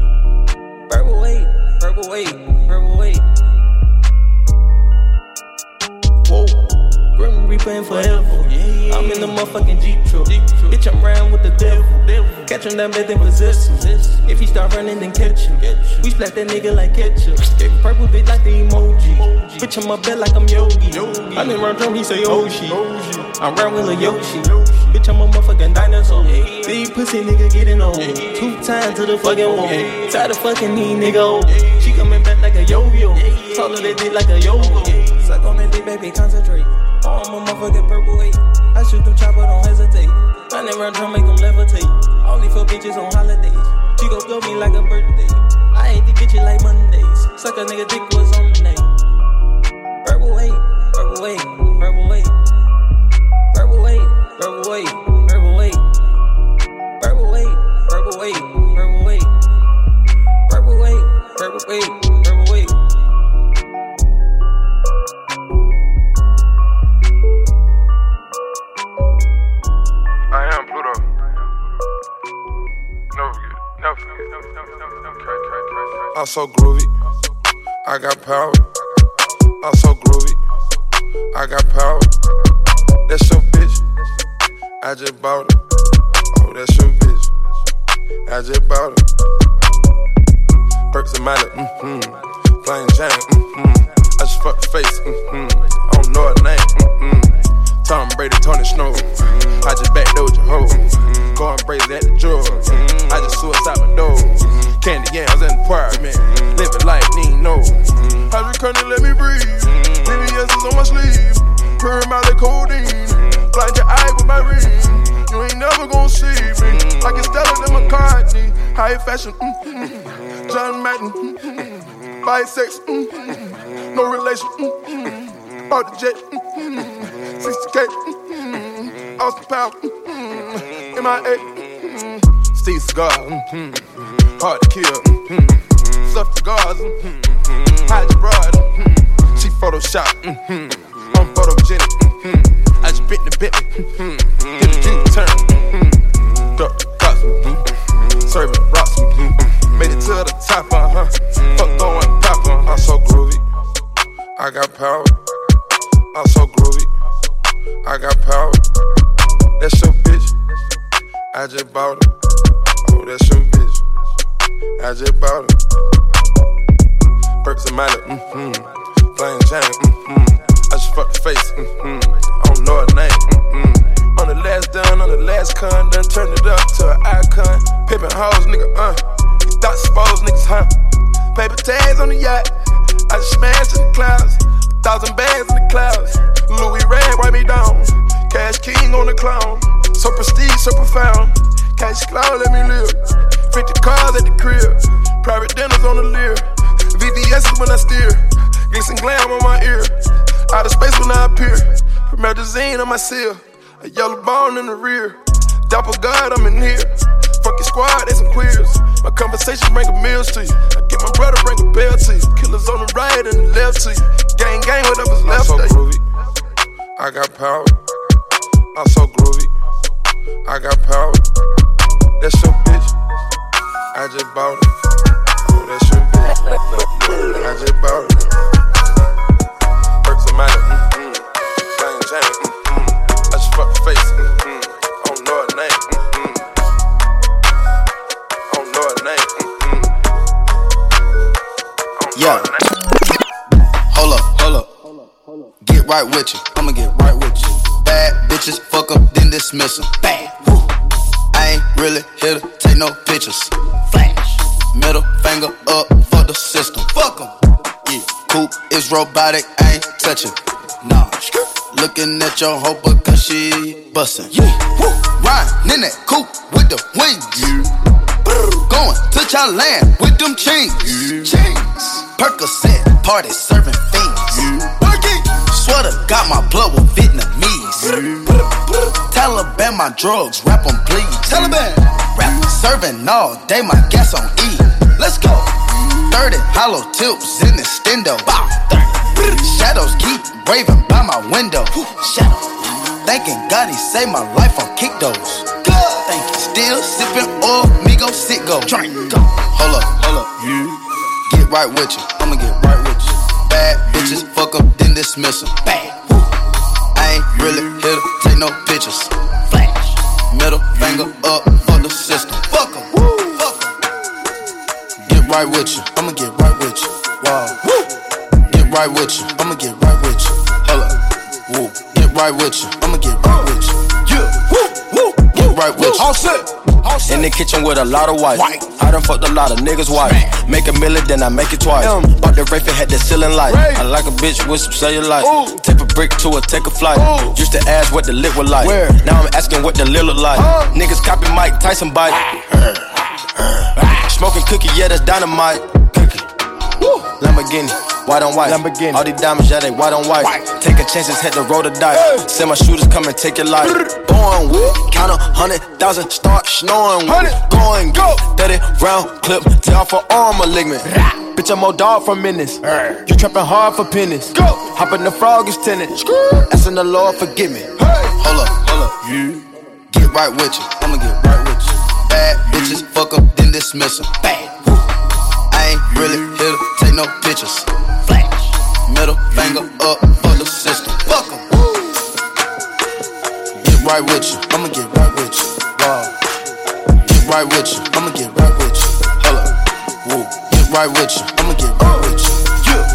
Purple weight, purple weight, purple weight. Whoa, Grim Reaper forever. Yeah, yeah. I'm in the motherfucking Jeep truck. Bitch, I'm round with the devil. Catch him down bed, then possess him. If he start running, then catch him. We splat that nigga like ketchup. Purple bitch like the emoji. Bitch, I'm up bed like I'm Yogi. I didn't run drum, he say Yoshi. I'm round with a Yoshi. Bitch, I'm a motherfucking dinosaur. Big pussy nigga getting old. Two times to the fucking wall. Tired of fucking these nigga. She coming back like a yo-yo. Taller that dick like a yo-yo. Suck on that dick, baby, concentrate. Oh, I'm a motherfucking purple eight. I shoot them chopper, don't hesitate. I never drum, make them levitate. Only for bitches on holidays. She gon' blow me like a birthday. I ain't the bitches like Mondays. Suck a nigga dick was on the name. Purple eight, purple eight, purple eight. Purple eight, purple eight, purple eight. Purple eight, purple eight, purple eight. Purple eight, purple eight, purple eight. I am Pluto. Never forget. Never forget. Never, never, never, never. I'm so groovy. I got power. I'm so groovy. I got power. That's your bitch. I just bought it. Oh, that's your bitch. I just bought it. Perks and Miley, mm-hmm. Plain Jane, mm-hmm. I just fucked the face, mm-hmm. I don't know her name, mm-hmm. Tom Brady, Tony Snow. Mm-hmm. I just backdoored your hoe. Mm-hmm. Going crazy at the drug. Mm-hmm. I just suicide my door. Mm-hmm. Candy yams in the apartment. Mm-hmm. Living life, need no. Mm-hmm. I just couldn't let me breathe. Mm-hmm. B B S is on my sleeve. Purring my like codeine. Mm-hmm. Blind your eye with my ring. Mm-hmm. You ain't never gonna see me. Mm-hmm. Like it's Stella than McCartney. High fashion, mm-hmm. John Madden. Mm-hmm. Bisex, mm-hmm. No relation. Mm-hmm. Bought the jet. Mm-hmm. sixty K. Mm-hmm. Austin Powell. Mm-hmm. M I A. Mm-hmm. Steve Cigar. Mm-hmm. Hard to kill. Mm-hmm. Stuff cigars. Mm-hmm. Hide your broad. Mm-hmm. She Photoshop. Mm-hmm. I'm photogenic. Mm-hmm. I just bit the bit. Mm-hmm. Hit a U-turn. Mm-hmm. Duck the cops. Mm-hmm. Serving rocks. Mm-hmm. Made it to the top. Uh-huh. Fuck going pop. Uh-huh. I'm so groovy. I got power. I'm so groovy. I got power. That's your bitch. I just bought it. Oh, that's your bitch. I just bought it. Perks and Miley, mm-hmm. Plain Jane, mm-hmm. I just fucked the face, mm-hmm. I don't know her name, mm-hmm. On the last down, on the last con, done turned it up to an icon. Pippin' hoes, nigga, uh. You thought supposed niggas, huh? Paper tags on the yacht. I just smashed in the clouds. Thousand bags in the clouds. Louis Red, wipe me down. Cash King on the clown. So prestige, so profound. Cash cloud, let me live. fifty cars at the crib. Private dinners on the leer. V V S is when I steer. Glisten glam on my ear. Out of space when I appear. Promethazine on my seal. A yellow bone in the rear. Doppel God, I'm in here. Fuck your squad, they some queers. My conversation bring a meals to you. I get my brother, bring a bell to you. Killers on the right and the left to you. Gang, gang, whatever's left of you. I'm so groovy. I got power. I'm so groovy. I got power. That's your bitch. I just bought it. Oh, that's your bitch. I just bought it. Perks and Miley, mm-hmm. Plain Jane, mm-hmm. I just fucked the face, mm-hmm. I don't know her name, mm-hmm. I don't know her name, mm-hmm. Yeah. Hold up, hold up. Get right with you. I'ma get right with you. Bad bitches, fuck up, then dismiss them. Bad. Woo. I ain't really here to take no pictures. Flash. Middle finger up for the system. Fuck em. Yeah. Coupe is robotic, I ain't touching. Nah. Looking at your hoe because she bustin'. Yeah. Woo. Riding in that coupe with the wings. Yeah. Going to Thailand with them chains. Yeah. Chains. Percocet, party serving fiends. Yeah. Sweater got my blood with Vietnamese. Yeah. Taliban my drugs, rap on please. Taliban. Rap serving all day, my gas on E. Let's go. thirty hollow tips in the stendo. Shadows keep raving by my window. Shadow. Thanking God he saved my life on kick those. Thank you. Still sipping oil, me go sit go. Drink. Hold up, hold up. Yeah. Get right with you. I'ma get right with you. Bad bitches, fuck up, then dismiss them. Bad. I ain't really here to take no pictures. bitches. Flash. Middle finger up for the system. Fuck 'em. Fuck 'em. Get right with you. I'ma get right with you. Wow. Woo. Get right with you. I'ma get right with you. Hold up. Woo. Get right with you. I'ma get right with you. Yeah. Woo. Woo. Get right with you. All set. In the kitchen with a lot of white. white. I done fucked a lot of niggas' wife. Make a million, then I make it twice. Mm. Bought the Wraith and had the ceiling light. Ray. I like a bitch with some cellulite. Ooh. Tip a brick to her, take a flight. Ooh. Used to ask what the lit was like. Where? Now I'm asking what the lil look like. Uh. Niggas copy Mike Tyson bite. Smoking cookie, yeah, that's dynamite. Cookie. Woo. Lamborghini. White on white. Lamborghini. All these diamonds, yeah, they white on white. white. Taking chances, had to roll the dice. Hey. Send my shooters come and take your life. Born with, count a hundred thousand, start snoring with. Going, go. thirty round clip, tell for arm malignant. Bitch, I'm more dog from minutes. Hey. You trapping hard for pennies. Go. Hop in the frog is tenant. Asking the Lord, forgive me. Hey. Hold up, hold up. You get right with you. I'ma get right with you. Bad bitches, fuck up, then dismiss them. Bad. I ain't really here to take no pictures. Flash. Middle finger up for the system. Fuck 'em. Get right with you. I'ma get right with you. Wow. Get right with you. I'ma get right with you. Hold up. Woo. Get right with you. I'ma get right with you. Yeah.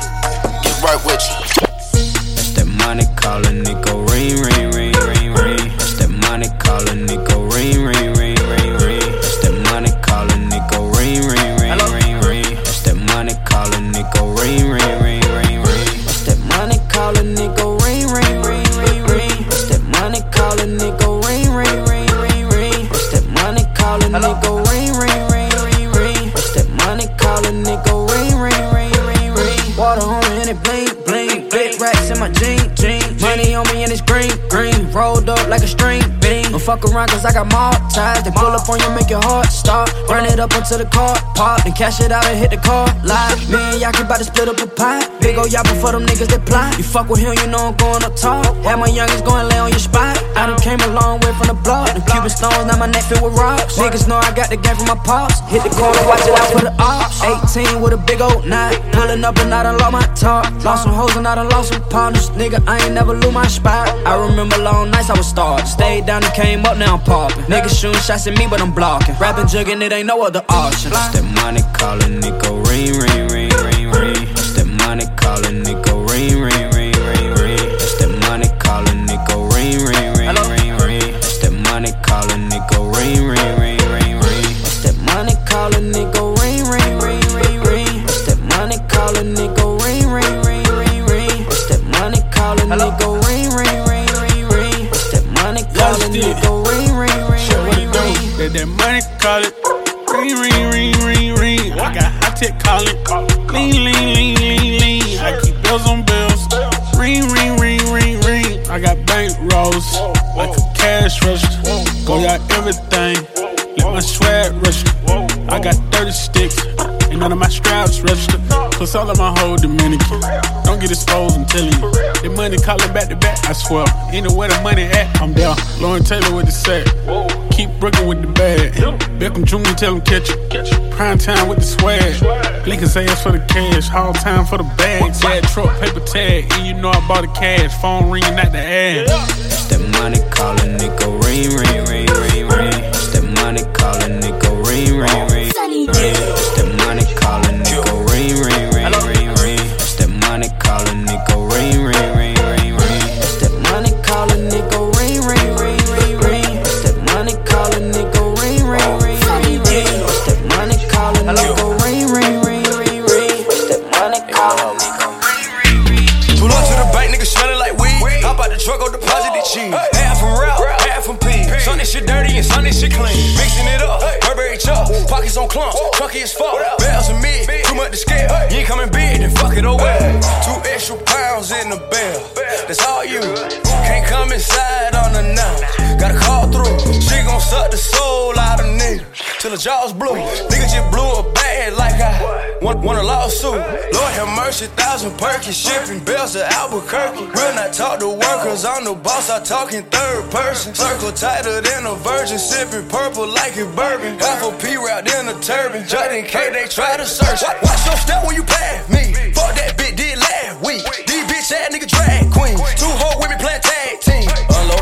Get right with you. That's that money calling, it go ring, ring, ring, ring, ring. That's that money calling, it go ring, ring, ring, ring, ring. That's that money calling, it go ring, ring, ring, ring, ring. That's that money calling, it go ring, ring, ring, ring, ring. That's that money calling, it go ring, ring, ring, ring, ring. That's that money calling, it go ring, ring, ring, ring, ring. That's that money calling, it go ring, ring, ring, ring, ring. That's that money calling, it go ring, ring, ring, ring, ring. Water on me and it bling, bling. Big racks in my jean, jean. Money on me and it's green, green. Rolled up like a string bean. Don't fuck around cause I got more ties. They pull up on you, make your heart stop. Run it up until the car pop. Then cash it out and hit the car live. Me and Yaki about to split up a pie. Big ol' yappa for them niggas that plot. You fuck with him, you know I'm going up top. Have my youngest going lay on your spot. I done came a long way from the block. Them Cuban stones, now my neck filled with rocks. Niggas know I got the game from my pops. Hit the corner, watch it out for the ops. eighteen with a big old nine. Pulling up and I done lost my top. Lost some hoes and I done lost some partners. Nigga, I ain't never lose my spot. I remember long nights I was starved. Stayed down and came up, now I'm popping. Niggas shooting shots at me, but I'm blocking. Rapping, jugging, it ain't no other option. That's that money calling, it go ring, ring, ring, ring, ring. That's that money calling, it go ring, ring, ring, ring, ring. That's that money calling, it go ring, ring, ring, ring, ring. That's that money calling, it go ring, ring, ring, ring, ring. That's that money calling, it go ring, ring, ring, ring, ring. That's that money calling, it go ring, ring, ring, ring, ring. That's that money calling, it go ring, ring, ring, ring, ring. That's that money calling, it go ring, ring, ring, ring, ring. Let that money call it. Ring, ring, ring, ring, ring. I got hot tech calling. Lean, lean, lean, lean, lean. I keep bills on bills. Ring, ring, ring, ring, ring. I got bank rolls like a cash register. Go got everything. Let my swag register. I got thirty sticks. Ain't none of my straps registered. Plus all of my whole Dominican. Don't get exposed, I'm telling you. The money calling back to back, I swear. Ain't know where the money at, I'm there. Lauren Taylor with the set. Keep Brooklyn with the bag. Beckham Junior tell him catch it. Prime time with the swag. Lincoln's ass for the cash. Hall time for the bags. Sad truck, paper tag. And you know I bought the cash. Phone ringing at the ad. That's that money calling, it go ring, ring, ring, ring, ring. That's that money calling, it go ring, ring, ring, ring. That's that money calling, it go ring, ring, ring, ring, ring. That's that money calling, it go ring, ring, ring, ring, ring. That's that money calling, it go ring, ring, ring, ring, ring. That's that money calling, it go ring, ring, ring, ring, ring. That's that money calling, it go ring, ring, ring, ring, ring. That's that money calling, it go ring, ring, ring. Pull up to the bank, nigga smelling like weed. Hop out the truck, go deposit the cheese. Half from rap, half from P. Sun this shit dirty and sun this shit clean. Mixing it up, Burberry chuck, pockets on clumps, chunky as fuck. Bells and mid, too much to scale. You ain't coming big, then fuck it away. Two extra pounds in the bell, that's all you. Can't come inside on the night. Gotta call through. She gon' suck the soul out of nigga till the jaws blue. Nigga just blew a bag like I want, want a lawsuit. Lord have mercy, thousand perkins, shipping bells to Albuquerque. Will not talk to workers, I'm the boss, I talk in third person. Circle tighter than a virgin, sipping purple like it bourbon. Half a P wrapped in a turban, just in case they try to search. Watch your step when you pass me. Fuck that bitch did last week. These bitch ass nigga drag queens. Two whole women playing tag team. Unload a hundred bowl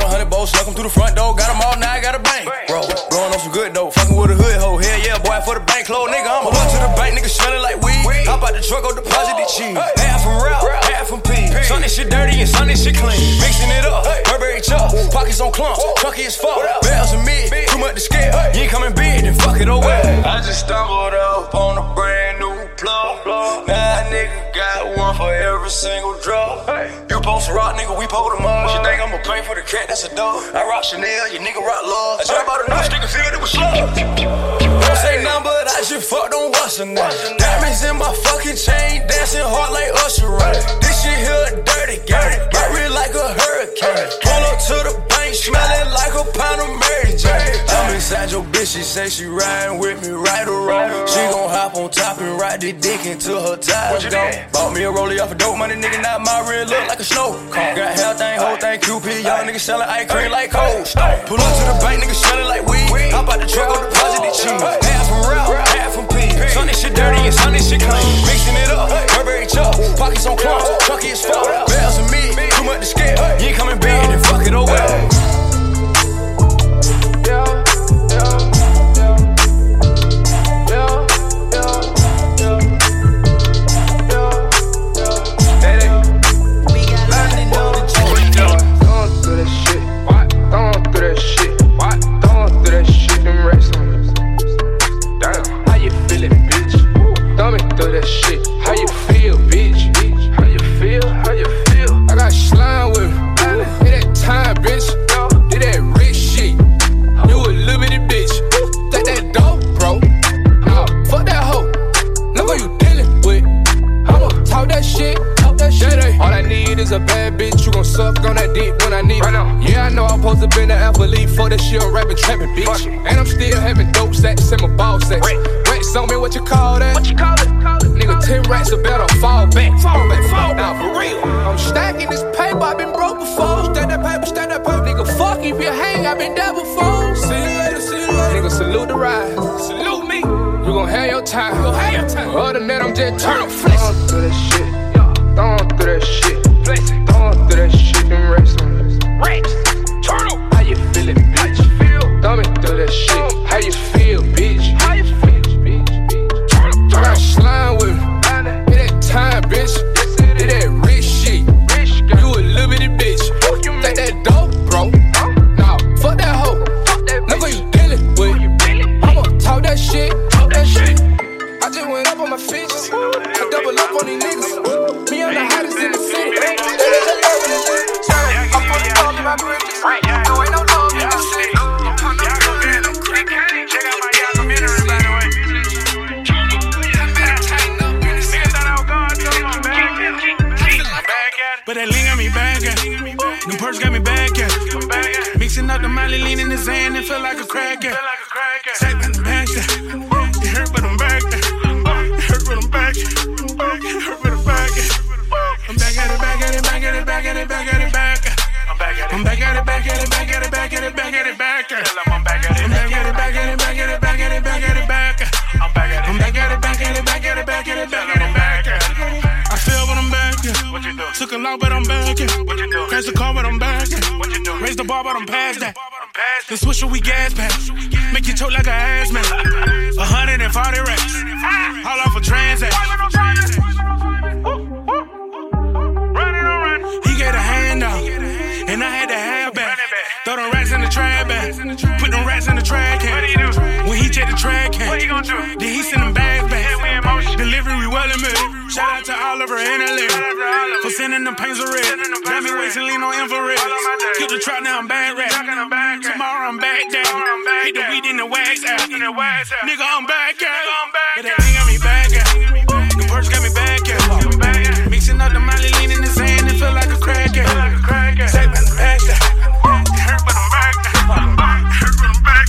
hoes, snuck them through the front door, got them all, now I got a bank. Bro, blowing on some good dope, fucking with a hood hoe. Hell yeah, boy, for the bank close, nigga, I'm a to the bank, nigga smelling like weed. Hop out the truck, go deposit the cheese. Half from rap, half from P. Sun this shit dirty and sun this shit clean. Mixing it up, Burberry chuck, pockets on clumps, chunky as fuck. Bells and mid, too much to scale. You ain't coming big, then fuck it away. I just stumbled up on a brand new plug. Now a nigga got one for every single drug. You post a rock, nigga, we pull them up. You think I'ma pay for the cat, that's a dog. I rock Chanel, your nigga rock love. I trap out a new sticker, filled it with slugs. Don't say nothing, but I just fucked on what's her name. Diamonds in my fucking chain, dancing hard like Usher. This shit here a dirty game, get real like a hurricane. Pull up to the bank, smelling like a pound of Mary Jane. I'm inside your bitch, she say she riding with me, right or wrong. She gon' hop on top and ride the dick until her tires gone. Bought me a rollie off a dope money, nigga, not my real look like a snow cone. Got hair thing, whole thing, Q P, young nigga selling ice cream like cold stone. Pull up to the bank, nigga selling like weed. Hop out the truck, go deposit the cheese. Half from rap, half from P. Sun this shit dirty and sun this shit clean. Mixing it up, Burberry chuck, pockets on clumps, chunky as fuck. Bells and me, too much to scale. You ain't coming big, then fuck it away. Yeah, yeah. A bad bitch, you gon' suck on that dick when I need it. Right yeah, I know I'm supposed to been an athlete for this shit, rapping, trapping, bitch. And I'm still having dope sacks in my ball sacks. Racks on me, what you call that? What you call it? Call it. Nigga, ten racks are better, fall back. Fall back, fall back, for real. I'm stacking this paper, I been broke before. Stack that paper, stack that paper. Nigga, fuck if you hang, I been there before. See you later, see you later. Nigga, salute the ride. Salute me. You gon' have your time. You gon' have your time. Other than that, I'm just turn flex. Throwing through that shit. Throwing through that shit. Throwing through that shit, them racks on racks. Turtle. How you feelin', bitch? Thumbing through that shit. How you feel, bitch? How you feel, bitch? Turtle. Got slime with me. Hit that time, bitch. Hit that rich shit. You a little bitty bitch. Take that dope, bro. Nah, fuck that hoe. Look what you dealin' with. I'ma talk that shit. Talk that shit. I just went up on my features. I double up on these niggas. Me, I'm the hottest in the city. My bridges, right? No, ain't no love in the city. I'm on the road. Check out my documentary, by the way. Niggas thought I was going to my bag. But that lean got me back at. Them perks got me back at. Mixing up the Molly, lean in the sand and feel like a crack at. Sack by the back at. It hurt, but I'm back at. It hurt, but I'm back at. It hurt, but I'm back at. I'm back at it, back at it, back at it, back at it, back at it, back at it. I'm back at it, back at it, back at it, back at it, back at it, back at it. I'm back at it, back at it, back at it, back at it, back at it, back at it, back at it. I'm back at it, I'm back at it, back at it, back at it, back at it, back at it, back at it. I feel but I'm back at. What you do? Took a lot but I'm back at. What you do? Crashed the car but I'm back at. What you do? Raised the bar but I'm past that. Then switch what we gas pass. Make you choke like a ass man. A hundred and forty racks. All off a transact. He gave a hand out. And I had to have back. Throw them rats in the trash bag. Put them rats in the trash can. When he checked the trash can, then he send them bags back. Delivery well and made. Shout out to Oliver and L A for sending them paints of red. Got me wasting lean on infrared. Get the trap, now I'm bad rap. Tomorrow I'm back down. Hit the weed in the wax out. Nigga, I'm back out. But that thing got me back out. Them perks got me back out. Mixing up the Molly, lean in the sand and feel like a crack out. Say my back out. It hurt, but I'm back out. It hurt, but I'm back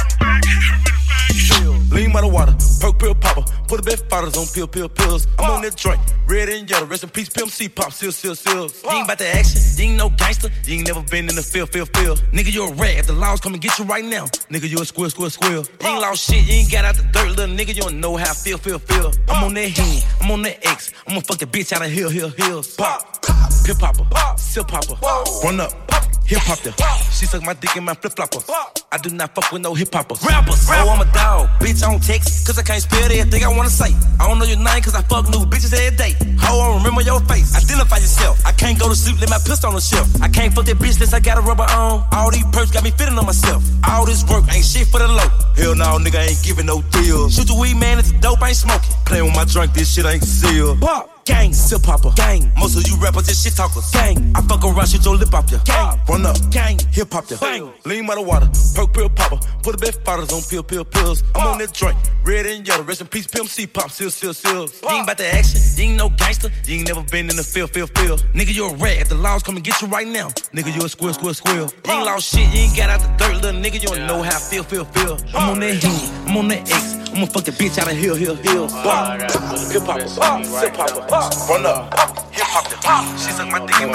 out. Lean by the water, perk pill popper. Put the best fathers on pill, pill, pills. I'm on that joint, red and yellow. Rest in peace, Pimp C, pop, seal, seal, seals. You ain't about the action, you ain't no gangster. You ain't never been in the field, field, field. Nigga, you a rat. If the laws come and get you right now, nigga, you a squirrel, squirrel, squirrel. You ain't lost shit, you ain't got out the dirt, little nigga. You don't know how I feel, feel, feel. I'm on that hand, I'm on that X. I'm gonna fuck the bitch out of hill, hill, hills. Pop, pill popper, seal popper. Run up, hip hop them. She suck my dick in my flip flopper. I do not fuck with no hip hoppers. Rappers, oh I'm a dog, bitch I don't text, cause I can't spell everything I wanna say. I don't know your name cause I fuck new bitches every day. Ho, I don't remember your face, identify yourself. I can't go to sleep, let my pistol on the shelf. I can't fuck that bitch unless I got a rubber on. All these perks got me fitting on myself. All this work ain't shit for the low. Hell no, nigga I ain't giving no deal. Shoot your weed man, it's dope, I ain't smoking. Playing with my drink, this shit ain't sealed. Pop. Gang, sip popper, gang. Most of you rappers just shit talkers, gang. I fuck around, shit your lip off ya, gang. Run up, gang, hip hop ya, bang. Lean by the water, perk pill popper. Put the best fathers on pill, pill, pills. I'm on that drink, red and yellow. Rest in peace, Pimp C, pop, seal, seal, seal. You ain't about the action, you ain't no gangster. You ain't never been in the field, field, field. Nigga, you a rat, if the laws come and get you right now. Nigga, you a squirrel, squirrel, squirrel. You ain't lost shit, you ain't got out the dirt, little nigga. You don't know how I feel, feel, feel. I'm on that heat, I'm on that X. I'ma fuck the bitch out of hill, hill, hill. Hip hop, sip hop, run up. Hip hop, she suck my dick in my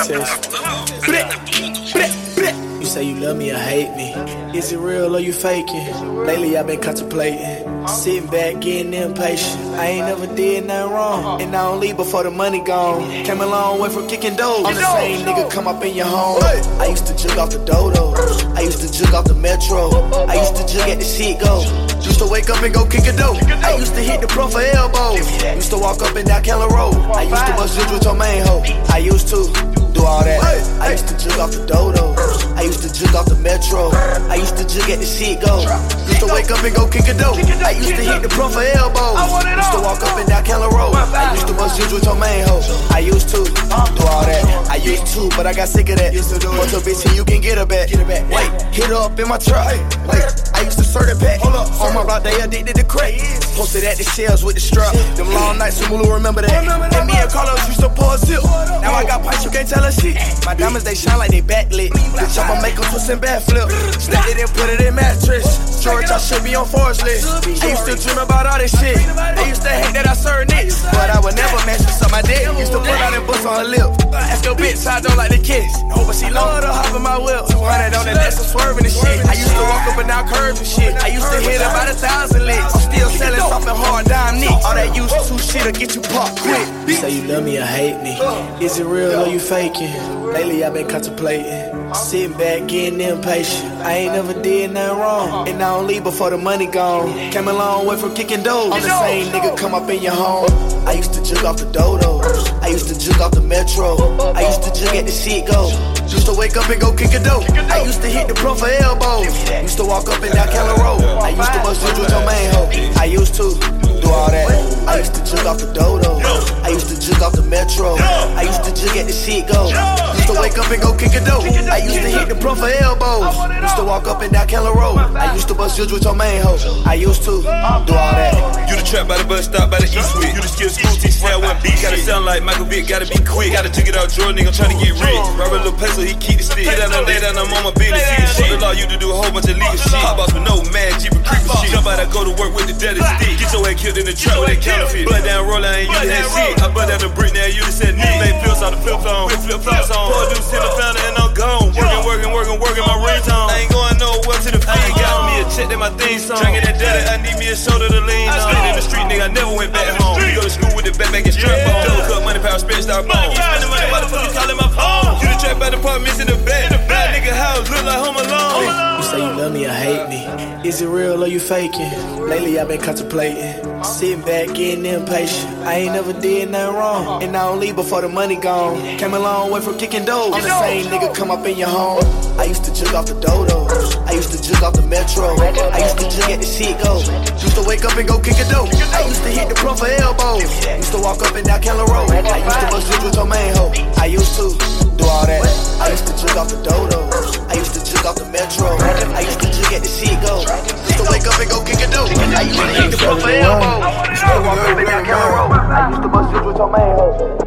You say you love me or hate me. Is it real or you faking? Lately I've been contemplating. Sitting back, getting impatient. I ain't never did nothing wrong. And I don't leave before the money gone. Came a long way from kicking doors. I'm the same nigga come up in your home. I used to jug off the dodos. I used to jug off the metro. I used to jug at the shit go. Used to wake up and go kick a dope. I used to hit the pro for elbows. Used to walk up and down Keller Road. I used to bust juice with your main hoe. I used to do all that. I used to jug off the dodos. I used to jug off the metro. I used to jug at the shit go. Used to wake up and go kick a dope. I used to hit the pro for elbows. Used to walk up and down Keller Road. I used to bust juice with your main hoe. I used to do all that. I used to, but I got sick of that. Want your bitch and you can get her back. Wait, hit her up in my truck. Wait, I used to serve it back. On my block, they addicted to crack. Posted at the shells with the strap. Them long nights, Sumulu remember that. And me and Carlos used to pour a sip. Now I got pipes, you can't tell us shit. My diamonds, they shine like they backlit. The chopper make them twist and backflip. Stack it and put it in mattress. George, I should be on Forest list. I used to dream about all this shit. I used to hate that I served nicks, but I would never match this on my dick. Used to put out and bust on her lip. Ask your bitch, I don't like the kiss. No, but she love to hop in my whip. two hundred on the left, I'm swerving and shit. I used to walk up and down curves and shit. I used to hit about a thousand licks. I'm still selling something hard, dime nicks. All that used to shit'll get you popped quick. You say you love me or hate me. Is it real or you faking? Lately I've been contemplating. Sitting back, getting impatient. I ain't never did nothing wrong. And I don't leave before the money gone. Came a long way from kicking doors. I'm the same nigga come up in your home. I used to jug off the dodos. I used to jug off the metro. I used to jug at the shit go. Used to wake up and go kick a dope. I used to hit the pro for elbows. Used to walk up and down Keller Road. I used to bust juice with your main hoe. I used to do all that. I used to jug off the dodos. I used to jug off the metro. I used to jug at the shit go. Used to wake up and go kick a dope. I used to hit the pro for elbows. Used to walk up and down Keller Road. I used to bust juice with your main hoe. I used to do all that. You the trap by the bus stop by the East Switch. You the skill school teacher, say I want beat. Gotta sound like Michael Vick, gotta be quick. Gotta take it out, draw nigga, I'm trying to get rich. Robert Lil Peso, he keep the stick. Get out on that, and I'm on my business, see the shit. Allow you to do a whole bunch of legal shit. Pop outs with no mad, Jeep and creepy shit. Jump out, I go to work with the deadly stick. Get your head killed in the trap with that counterfeit. Blood down, roll, I ain't used to have shit. I bust down the brick, now you just said nigga. They flips on the flip phone, with flip flops on. Pour juice in the fountain, and I'm gone. Working, working, working, working my ringtone. I ain't going nowhere to the feed. Got me a check that my thing song. Drinking that daddy, I need me a shoulder to lean on. Stayed in the street, nigga, I never went back home. You go to school with the backpack and strap on. Double cut money, power, spit, start bone. Spend the money, why the fuck you calling my phone? You the trap by the apartments in the back. That nigga house look like Home Alone. You say you love me or hate me. Is it real or you faking? Lately I've been contemplating. Sitting back, getting impatient. I ain't never did nothing wrong. And I don't leave before the money gone. Came a long way from kicking doors. I'm the same nigga come up in your home. I used to jug off the dodos. I used to jug off the metro. I used to jug at the shit go. Used to wake up and go kick a dope. I used to hit the pro for elbows. Used to walk up and down Keller Road. I used to bust juice with your main hoe. I used to do all that. I used to jug off the dodos. I used to jug off the metro. I used to jug at the shit go. Used to wake up and go kick a dope. I used to hit the pro for elbows. Used to walk up and down Keller Road. I used to bust juice with your main hoe.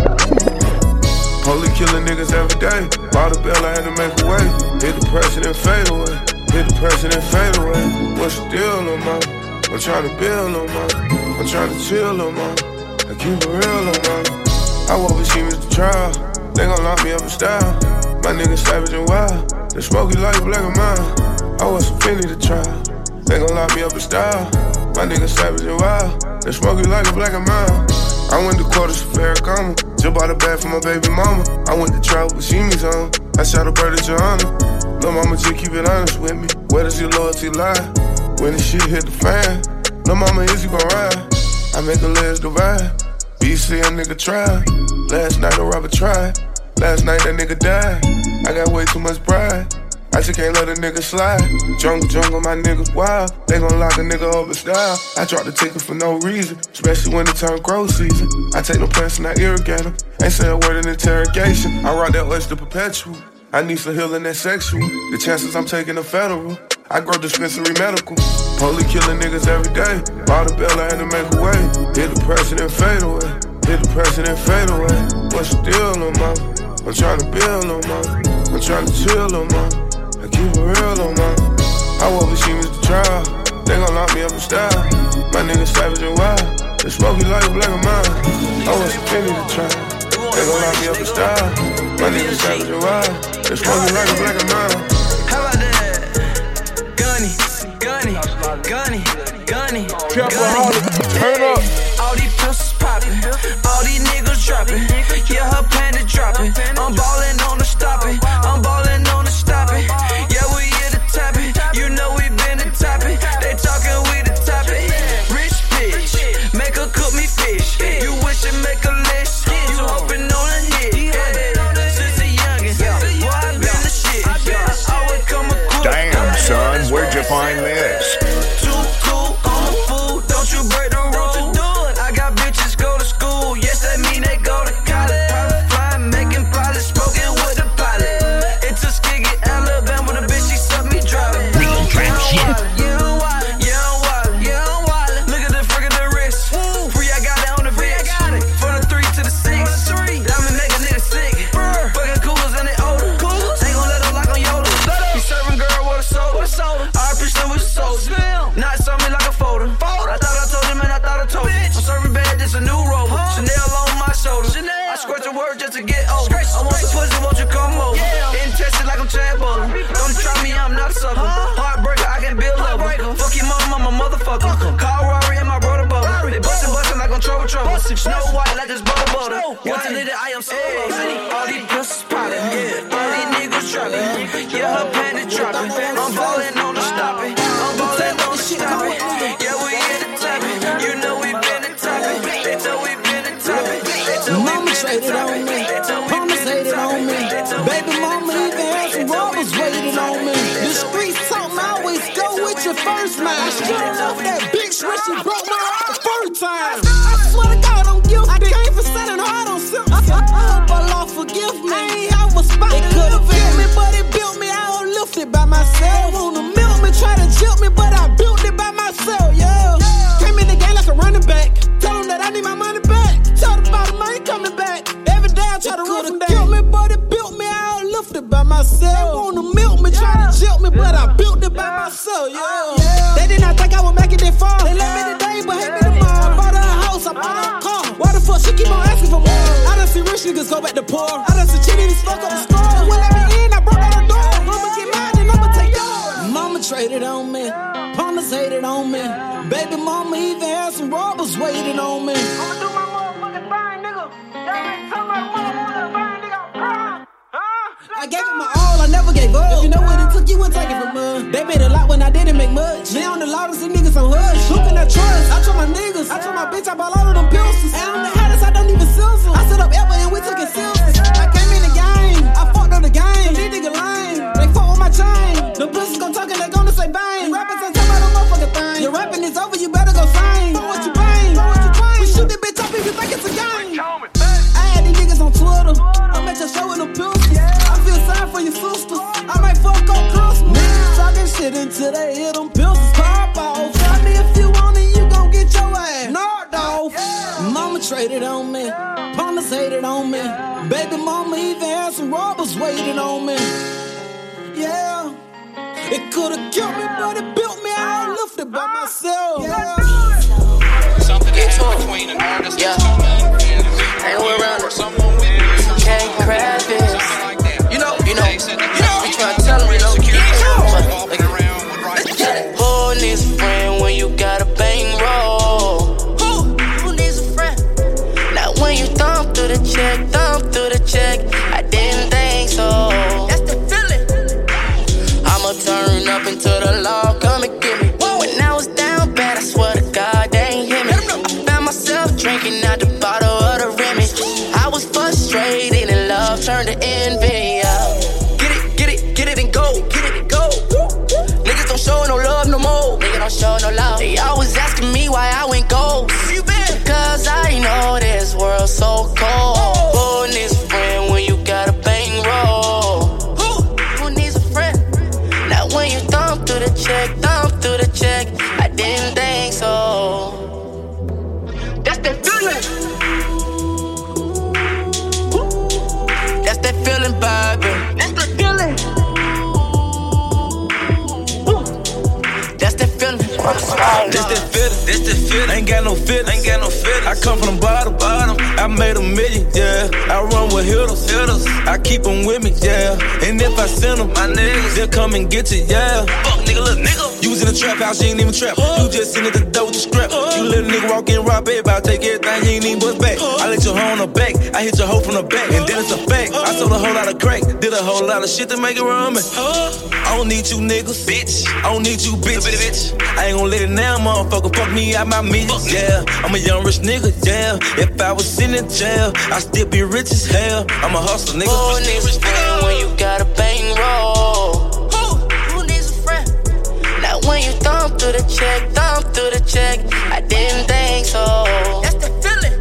Holy killing niggas every day. Bought a bill, I had to make a way. Hit the pressure and fade away. Hit the pressure and fade away. What's the deal, no more? I'm trying to build, no more. I'm trying to chill, no more. I keep it real, no more. I won't be seen at the trial. They gon' lock me up in style. My niggas savage and wild. They smoky like black and mine. I was some Philly to try. They gon' lock me up in style. My niggas savage and wild. They smoky like a black and mine. I went to quarters for Farrakhan. Just bought a bag for my baby mama. I went to travel with Shimi's on. I shot a bird at your honor. No mama, just keep it honest with me. Where does your loyalty lie? When the shit hit the fan, no mama, is you gon' ride? I make the legs divide. B C, a nigga tried. Last night a robber tried. Last night that nigga died. I got way too much pride. I just can't let a nigga slide. Jungle, jungle, my niggas wild. They gon' lock a nigga up in style. I drop the ticket for no reason, especially when it turn grow season. I take no plants and I irrigate them. Ain't say a word in interrogation. I rock that oyster perpetual. I need some healing that's sexual. The chances I'm taking are federal. I grow dispensary medical. Police killing niggas every day. Bought a bill, I had to make a way. Hit the president, fade away. Hit the president, fade away. What's the deal, little mama? I'm tryna build, little mama. I'm tryna chill, little mama. I keep it real, little mama. I overseen this the trial. They gon' lock me up in style. My niggas savage and wild. They smoky like a black of mine. I was a penny to try. They gon' lock me up in style. My niggas savage and wild. They smoky like a black of mine. How about that? Gunny, gunny, gunny, gunny, gunny. Turn up. All these pistols poppin', all these niggas droppin'. Yeah, her panty droppin'. I'm ballin' on the stoppin'. I'm ballin' on the stoppin'. Yeah, we here to tap it. You know we been to tap it. They talkin', we to tap it. Rich bitch, make her cook me fish. You wish it make a list. You hopin' on a hit. Since a youngin', boy, I been the shit. I always come a quick. Damn, son, where'd you find this? Too cool on the food, don't you break the rules. I got bitches go to school, yes, that mean they go to college. Private flying, making pilots, smoking with the pilot. It took Skiggy, Alabama, the bitch, she sucked me driving. Real trap shit. Yeah, I'm wild, yeah, I'm wild, yeah, I'm wild. Look at the frick of the wrist. Free, I got it on the bitch. From the three to the six. Diamond make a nigga sick. Fucking coolers and they older. Ain't gon' let them lock on Yoda. You serving girl with a soda. I appreciate with a soda. Not serve me like a folder. I thought I told you, man, I thought I told you. I'm serving bad, this a new rover. Chanel on my shoulder. I squirt your word just to get over. I want some pussy, won't you come over? Getting tested like I'm Chad Bowler. Don't try me, I'm not a sucker. Heartbreaker, I can build up. Fuck your mama, I'm a motherfucker. Call Rory and my brother Bubba. They bustin', bustin' like I'm trouble trouble. Snow White like this butter butter. Once a nigga, I am so all these pistols poppin'. All these niggas trappin'. Yeah, her panty droppin'. I'm ballin' on the stoppin'. I'm ballin' on the stoppin'. Yeah, we in the tappin'. You know we been the tappin'. They know we been the tappin'. Mama traded on me. Mama's hated on me. Baby mama even had some robbers waiting on me. The streets taught me always go with your first mind. I straight off that bitch when she broke my heart the first time. I swear to God I'm guilty. I came for sending hard on silk. I hope Allah forgive me. I ain't have a spot. It could've built me, but it built me. I don't lift it by myself. Wanna milk me, try to jilt me, but I built it by myself. Yeah. Came in the game like a running back. Tell them that I need my money back. Talk about the money coming back. Every day I try to run from that. Killed me, but it built me. I don't lift it by myself. They wanna milk me, try to jilt me, but I built it by myself. Yeah. They did not think I would make it that far. They love me today, but hate me tomorrow. I bought her a house, I bought her a car. Why the fuck she keep on asking for more? I done see rich niggas go back to poor. I done see chitties fuck up the store. When let me in, I broke down the door. Mama get mad and I'ma take yours. Mama traded on me. Partners hated on me. Baby mama even had some robbers waiting on me. I'ma do my motherfucking thing, nigga. Y'all ain't talking about motherfucking thing, nigga. I gave it my all, I never gave up. If you know what it took, you wouldn't take it from me. They made a lot when I didn't make much. Now I'm the loudest, and niggas on hush. Who can I trust? I told my niggas. I told my bitch I bought all of them pills. And I'm the hottest, I don't even sizzle. I set up ever and we took it serious. I came in the game, I fucked up the game. These niggas lame, they fuck with my chain. The bitches gon' talk and they gonna say bang. The rappers ain't talking about no motherfucking thing. Your rapping is over, you better go sing. Fuck what you bang, fuck what you bang. We shoot this bitch up if you think it's a game. I had these niggas on Twitter. I'm at your show with them pills. I feel sorry for your sisters. I might fuck on Christmas. Niggas talking shit until they hit them pills pop off. Try me if you want it, you gon' get your ass knocked off. Mama traded on me. Partners hated on me. Baby mama even had some robbers waiting on me. Yeah. It could've killed me, but it built me. I ain't lifted by myself. Yeah. Something that happens between an artist and someone. Ain't no way around it. Can't crack this. You know, you know, you know. We tryna tell them, you know. Who needs a friend when you got a bang roll? Who? Who needs a friend? Now when you thumb through the check, thumb through the check, I didn't think so. I'ma turn up into the law, come and get me. When I was down bad, I swear to God, they ain't hear me. Found myself drinking out the bottle of the Remy. I was frustrated and love turned to envy. Yeah. Get it, get it, get it and go, get it and go. Niggas don't show no love no more. Niggas don't show no love. They always asking me why I went gold. Cause I know this world so cold. Who needs a friend when you got a bang roll? Who, who needs a friend? Now when you thumb through the check, thumb through the check, I didn't think so. That's that feeling. That's that feeling, baby. That's that feeling. That's that feeling. This that feeling, this that feeling. Ain't got no feelings, ain't got no feelings. I come from the bottom, bottom. I made a million, yeah. I run with hitters, hitters. I keep them with me, yeah. And if I send them, my niggas, they'll come and get you, yeah. Fuck nigga, little nigga. You was in the trap house, you ain't even trap. You just sitting at the door with the strap. You let a nigga walk in, rob everybody, take everything, you ain't even bust back. I let your hoe on the back, I hit your hoe from the back, and then it's a fact. I sold a whole lot of crack, did a whole lot of shit to make it run me. I don't need you niggas, bitch. I don't need you bitch, bitch. I ain't gon' let it now, motherfucker. Fuck me out my millions, yeah. I'm a young rich nigga, yeah. If I was in in jail, I still be rich as hell. I'm a hustler, nigga. Who needs a friend when you got a bang roll? Who, who needs a friend? Now when you thumb through the check, thumb through the check, I didn't think so. That's the feeling.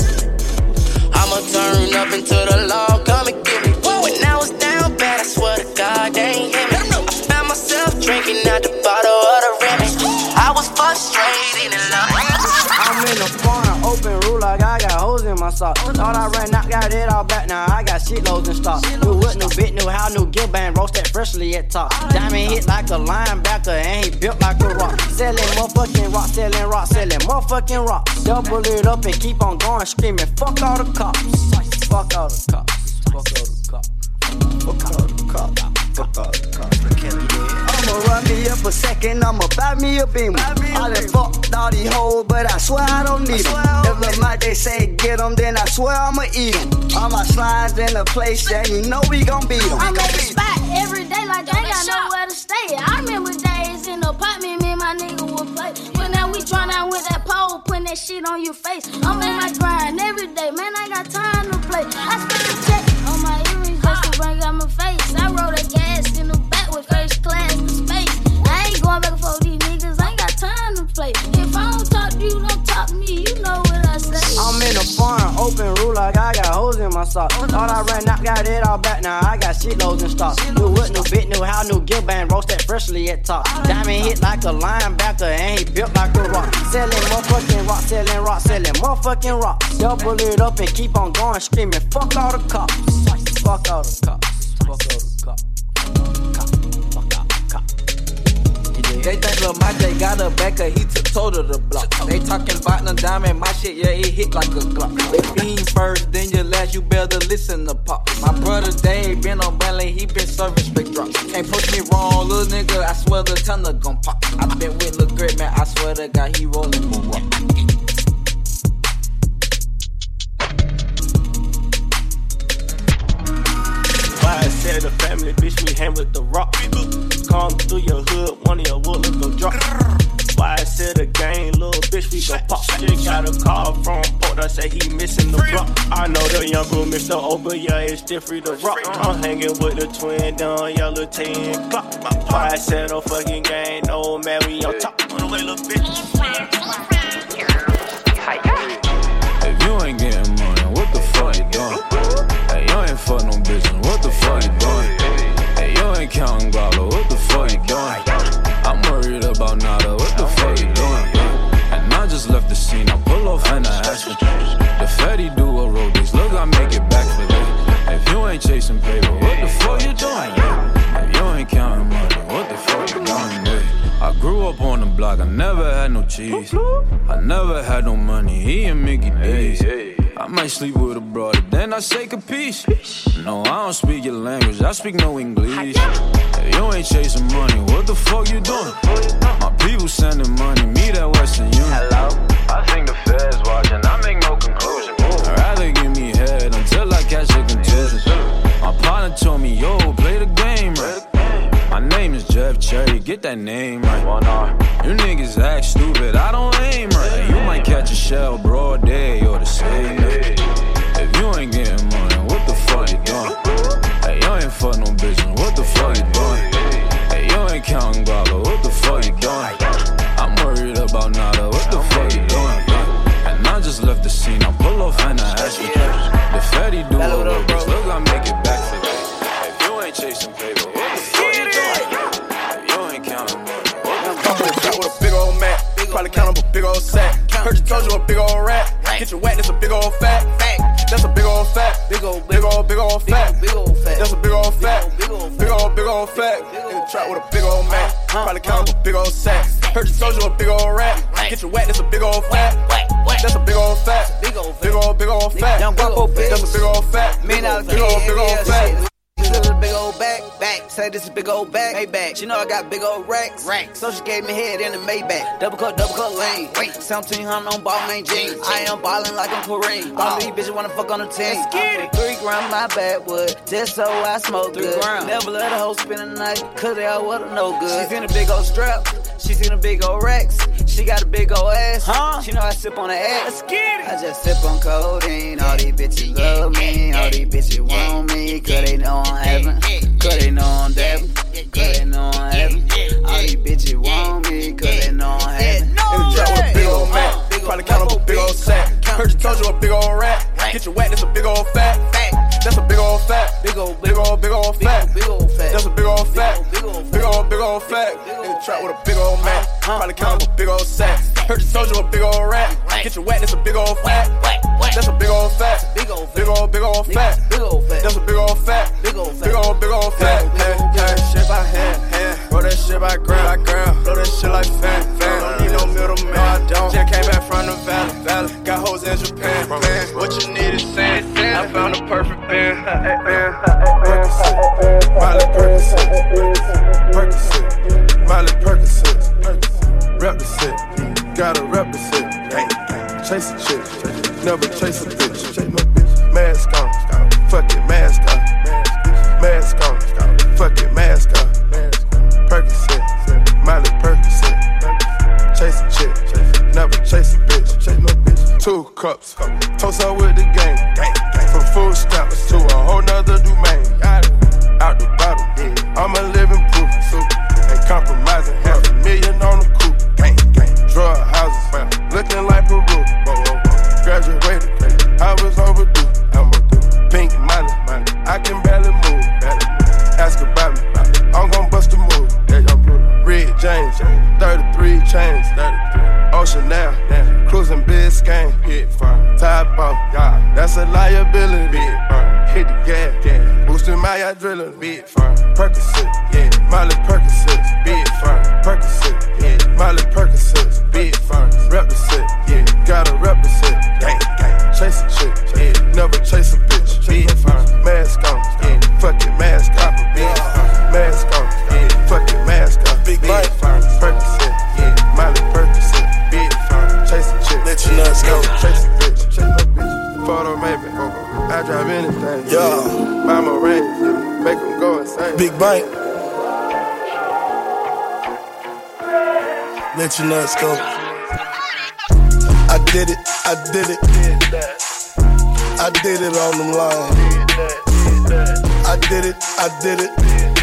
I'ma turn up into the law, come and get me. When I was down bad, I swear to God, they ain't hear me. I found myself drinking out the bottle of the Remy. I was frustrated and love. I'm in the corner, open rule like I got hoes in my sock. Thought I ran out, got it all back, now I got shitloads in stock. New whip, new bit, new how, new gill band, roast that freshly at top. Diamond hit like a linebacker, and he built like a rock. Selling motherfucking rock, selling rock, selling motherfucking rock. Double it up and keep on going, screaming, fuck all the cops. Fuck all the cops. Fuck all the cops. Fuck all the cops. Fuck all the cops. I'ma run me up a second, I'ma buy me a beam. I done fucked all these hoes, but I swear I don't need them. If the mic they say get them, then I swear I'ma eat them. All my slides in the place, and you know we gon' beat them. I make a spot every day like they got nowhere to stay. I remember days in the apartment, me and my nigga would play. When now we drawn out with that pole, putting that shit on your face. I'm in my grind every day, man, I got time to play. I spend a check on my earrings just to bring out my face. I roll that gas in the back with first class to space. I ain't going back for these niggas, I ain't got time to play. If I don't talk to you, don't talk to me, you know what I say. I'm in the farm, open rule like I got hoes in my sock. Thought I ran out, got it all back, now I got shitloads in stock. New whip, new bit, new how, new gill band, roast that freshly at top. Diamond hit like a linebacker, and he built like a rock. Selling motherfucking rock, selling rock, selling motherfucking rock. Double it up and keep on going, screaming, fuck all the cops. Fuck all the cops. Fuck all the cops. They think Lil Mate got a backer, he took toe to the block. They talking about no diamond, my shit, yeah, it hit like a Glock. If you ain't first, then you last, you better listen to Pop. My brother Dave been on Bentley, he been serving straight drops. Can't push me wrong, little nigga, I swear the tunnel gon' pop. I been with Lil Great, man, I swear to God, he rolling for rock. Why I said the family, bitch, we hammered the rock. Come through your hood, one of your woodlands go drop. Why I said the gang, little bitch, we go pop. Just got a call from Port, I say he missing the block. I know the young bro, Mister Oba, yeah, it's different to rock. I'm hanging with the twin, down yellow ten clock. Why I said no fucking gang, no man, we on top. On the way, little bitch. If you ain't getting money, what the fuck you doing? Hey, you ain't fuck no bitch, what the fuck you doing? Hey, you ain't counting dollar, what the fuck you doing? I'm worried about nada, what the fuck you doing? And I just left the scene, I pull off and I ask for the fatty do a road days, look, I make it back for that. If you ain't chasing paper, what the fuck you doing? If you ain't counting money, what the fuck you doing? Hey, I grew up on the block, I never had no cheese. I never had no money, he and Mickey D's. I might sleep with a brother, then I say capiche. No, I don't speak your language, I speak no English. Hey, you ain't chasing money, what the fuck you doing? My people sending money, me that Western Union. Hello? I think the feds watching, I make no conclusion. I'd rather give me head until I catch a contusion. My partner told me, yo, play the game right. My name is Jeff Cherry. Dre, get that name right. You niggas act stupid, I don't aim right. You might catch a shell broad day or the same day. If you ain't getting money, what the fuck you doing? Hey, you ain't fuck no bitches, what the fuck you doing? Hey, you ain't counting guava, what the fuck you doing? I'm worried about nada, what the fuck you doing? And I just left the scene, I pull off and I ask you. The fatty do a little bitch, look, I make it back for you. If you ain't chasing paper, what the fuck you doing? Hey, you ain't counting money, what the fuck you doing? With a big old Mac, probably count up a big old sack. Heard you told you a big old rat. Get your whack, that's a big old fat. That's a big old fat. Big old, big old, big old fat. Big old fat. That's a big old fat. Big old, big old, big old fat. In the trap with a big old Mac, probably count up a big old sack. Heard you told you a big old rat. Get your whack, that's a big old fat. That's a big old fat. Big old, big old, big old fat. That's a big old fat. Big old, big old, big old fat. This is a big old back, back. Say this is big old back, Maybach. She know I got big old racks, racks. So she gave me head in the Maybach. Double cut, double cut lane. Wait, seventeen hundred on ball main jeans. I am ballin' like I'm Kareem. All these bitches wanna fuck on the team. I put three grams my backwood, just so I smoke good. Never let a hoe spend the night, cause they all what no good. She's in a big old strap. She's in a big old racks. She got a big old ass. Huh? She know I sip on the ass. Let's get it. I just sip on codeine. All these bitches love me. All these bitches want me. Cause they know I'm having. Cause they know I'm dabbing. Cause they know I'm having. All these bitches want me. Cause they know I'm having. In the trap with a big old Mac. Probably count up a big old sack. Heard you told you a big old rat. Get your whack, that's a big old fat. That's a big old fat. Big old, big old, big old fat. Big old fat. That's a big old fat. Big old, big old, big old fat. In the trap with a big old Mac. Probably count up a big old sack. Heard you told you a big old rat. Get your whack, that's a big old fat. That's a big old fat. Big old, big old, big old fat. Big old fat. That's a big old fat. Big old, big old, big old fat. Hey, shit by hand, hand. Roll that shit by gram, by gram. Blow that shit like fan, fan. Don't need no middleman. No, I don't. Just came back from the valley, valley. Got hoes in Japan, man. What you need is sand. I found the perfect band, band. Percocet, Miley Percocet, Percocet, Miley Percocet, represent, gotta represent. Chase a chick, never chase a bitch. Mask on, fuck it, mask on. Mask on, fuck it, mask on. Percocet, Miley Percocet. Chase a chick, never chase a bitch. Two cups, toast up with the gang. From food stamps to a whole nother domain. Out the bottle, I'm a living proof. Ain't compromising, half a million on the coupe. Drug houses, looking like Peru. Graduated, I was overdue. Pink money, I can barely move. Ask about me, I'm gon' bust a move. Red James, thirty-three chains. Ocean now, cruising Biscayne. Top off, that's a liability. Hit the gas, boosting my adrenaline. Percocet, yeah, Miley Percocet. Big firm, Percocet, yeah, Miley Percocet. Big firm, represent, yeah, gotta represent. Gang, gang, chase a chick, yeah, never chase a bitch. Big firm, mask on, yeah, fuck it, mask on. Big firm, mask on, yeah, fuck it, mask on. Big firm, Percocet, yeah, Miley Percocet. Big firm, chase a chick, let you nuts go. Chase a bitch, chase no bitch. Photo maybe, I drive anything. Yeah, buy my range, make them go insane. Big bank. Let your nuts go. I did it, I did it. I did it on them lines. I did it, I did it.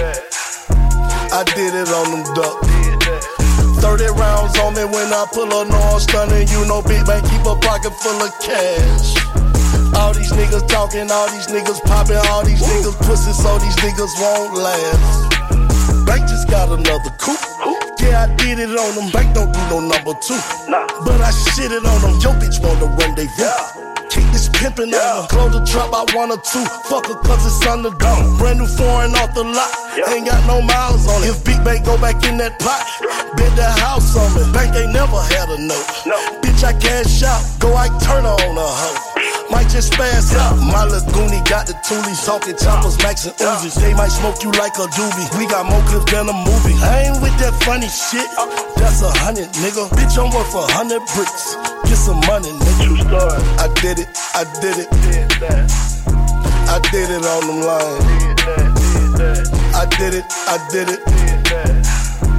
I did it on them ducks. thirty rounds on me when I pull a no stunning. You know Big Bang keep a pocket full of cash. All these niggas talking, all these niggas popping, all these niggas pussy, so these niggas won't last. Bank just got another coupe. Yeah, I did it on them. Bank don't do no number two. Nah. But I shit it on them. Yo, bitch wanna rendezvous. Yeah. Keep this pimpin' yeah. on them. Close the trap, I want a two. Fuck her cause it's underdone. Brand new foreign off the lot. Yeah. Ain't got no miles on it. If Big Bank go back in that pot, bet the house on me. Bank ain't never had a note. No. Bitch, I cash out. Go, I turn her on a hoe. Might just spaz out. My Lagoonie got the toolies, talking choppers, Max and Uzis. They might smoke you like a doobie. We got more clips than a movie. I ain't with that funny shit. That's a hundred, nigga. Bitch, I'm worth a hundred bricks. Get some money, nigga. True story. I did it, I did it. I did it on them lines. I did it, I did it.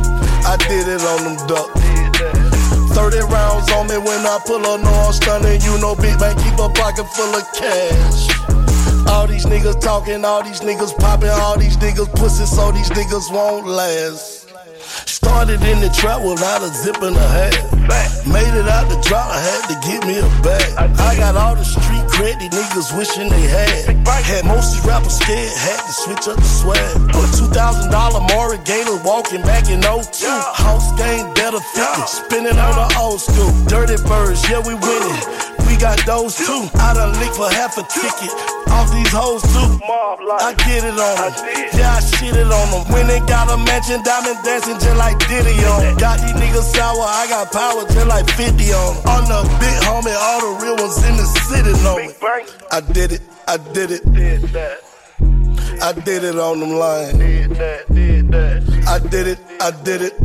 did it on them ducks. thirty rounds on me when I pull up, no I'm stunning. You know big man keep a pocket full of cash. All these niggas talking, all these niggas popping, all these niggas pussy, so these niggas won't last. Started in the trap without a zip and a hat. Made it out the drop, I had to get me a bag. I got all the street cred, these niggas wishing they had. Had most these rappers scared, had to switch up the swag. Put two thousand dollar Maury Gator walking back in oh two. House game better fifty, spinning on the old school. Dirty Birds, yeah we winning. We got those too. I done licked for half a ticket off these hoes too. I get it on them, yeah I shit it on them. When they got a mansion, diamond dancing just like Diddy on them. Got these niggas sour, I got power just like fifty on them. On the big homie, all the real ones in the city know me. I did it, I did it. I did it on them lines. I did it, I did it.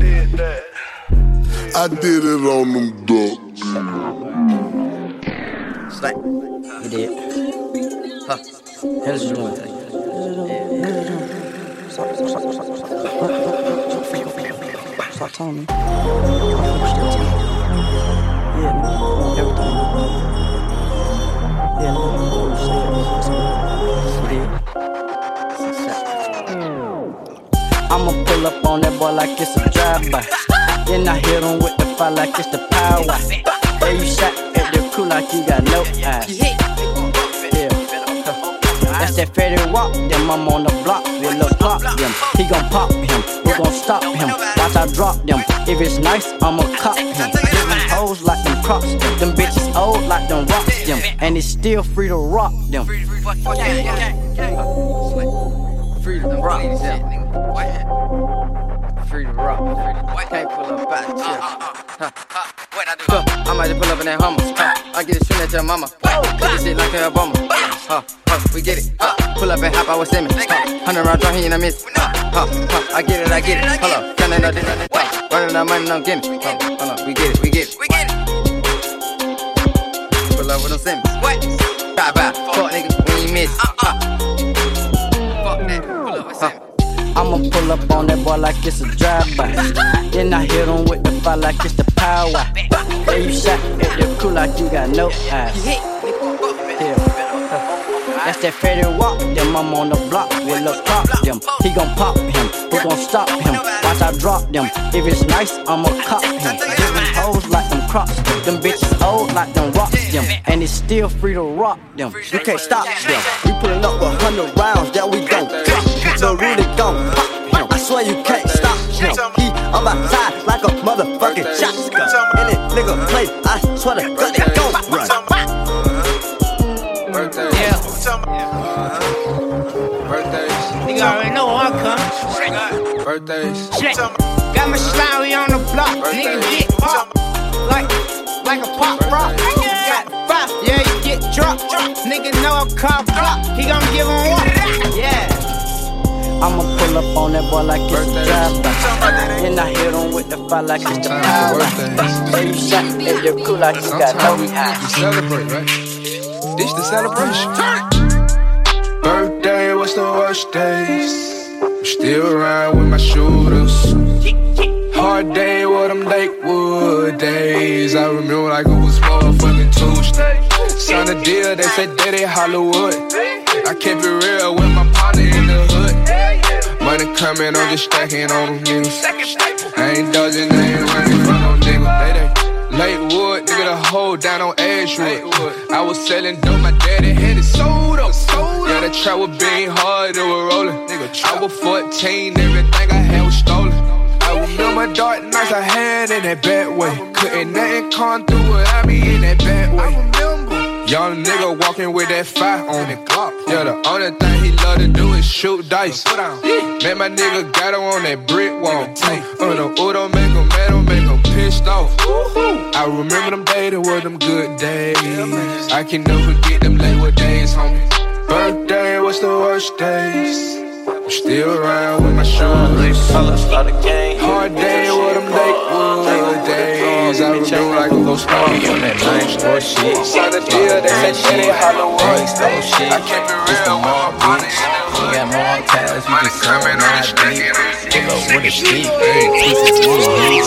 I did it on them ducks. Slap. You did. Huh. Here's what you want. Stop, stop, stop, stop, stop. Stop telling me. Yeah, man. Everything. Yeah, man. I'ma pull up on that boy like it's a drive-by. Then I hit him with the fire like it's the power. Yeah, you shot at the crew like you got no eyes. Yeah. That's that Fetty Walk, them I'm on the block, we look pop them. He gon' pop him, we gon' stop him. Watch I drop them, if it's nice, I'ma cop him. Them hoes like them crops, them bitches old like them rocks them. And it's still free to rock them. Free to rock them. Free to rock. Can't pull up out the chill. Huh. I might just pull up in that Hummer. Huh. I get it shooting at your mama. Put this shit like a Obama. Huh. Huh. We get it. Huh. Pull up and hop out with Simmons. Huh. Hundred round drum, he ain't a miss. Huh. Huh. Huh. I get it, I get it. Hold up. Counting up this and that. Running out money, no gimme. Huh. Hold up. We get it, we get it. We get it. Pull up with them Simmons. What? Bye bye. Fuck nigga when you miss. Huh. Fuck that. Pull up with Simmons. I'ma pull up on that boy like it's a drive-by. Then I hit him with the fire like it's the power. Yeah, you shot at the crew like you got no eyes. Yeah. That's that Fetty Walk, them I'm on the block, we look pop them. He gon' pop him, we gon' stop him. Watch I drop them, if it's nice, I'ma cop him. Them hoes like them crops, them bitches old like them rocks them. And it's still free to rock them, you can't stop them. We pulling up with hundred rounds that we gon' drop. So really gon' pop him, I swear you can't stop him. He on my side like a motherfucking shotgun. And that nigga play, I swear to God they gon' run. Yeah. Birthdays. Nigga already know where I'm coming. Birthdays. Shit. Got my slimy on the block. Nigga get pop. Like, like a pop rock. Got five. Yeah, you get dropped. Nigga know I'm called block. He gon' give him one. Yeah. I'ma pull up on that boy like it's a drive-by. Then I hit him with the fire like it's the power. Yeah, you shot at the crew like you got no eyes. We celebrate, right? This the celebration. Birthday, what's the worst days? I'm still around with my shooters. Hard day, what them Lakewood days. I remember like it was motherfucking Tuesday. Signed a deal, they said Daddy Hollywood. I kept it real with my partner in the hood. Money coming, I'm just stacking on them niggas. I ain't dodging, I ain't running from no niggas. They, they Lakewood, nigga, the whole down on Edgewood. I was selling dope, my daddy had it sold up. Yeah, the trap was being hard, it was rolling. I was fourteen, everything I had was stolen. I remember dark nights I had in that bad way. Couldn't nothing come through without me in that bad way. Young nigga walking with that fire on it. Yeah, the only thing he love to do is shoot dice. Man, my nigga got him on that brick wall. Uh, the Udo make him mad, don't make him pissed off. I remember them days, they were them good days. I can never forget them Lakewood days, homie. Birthday, what's the worst days? I'm still around with my shoes. Hard day, what them Lakewood days. I remember like a ghost story on that nice boy shit. Signed a deal, they said Daddy Hollywood. I kept it real with my partner. We got more cars, we can sell nowadays. Pull up with a stick, hey, twist it,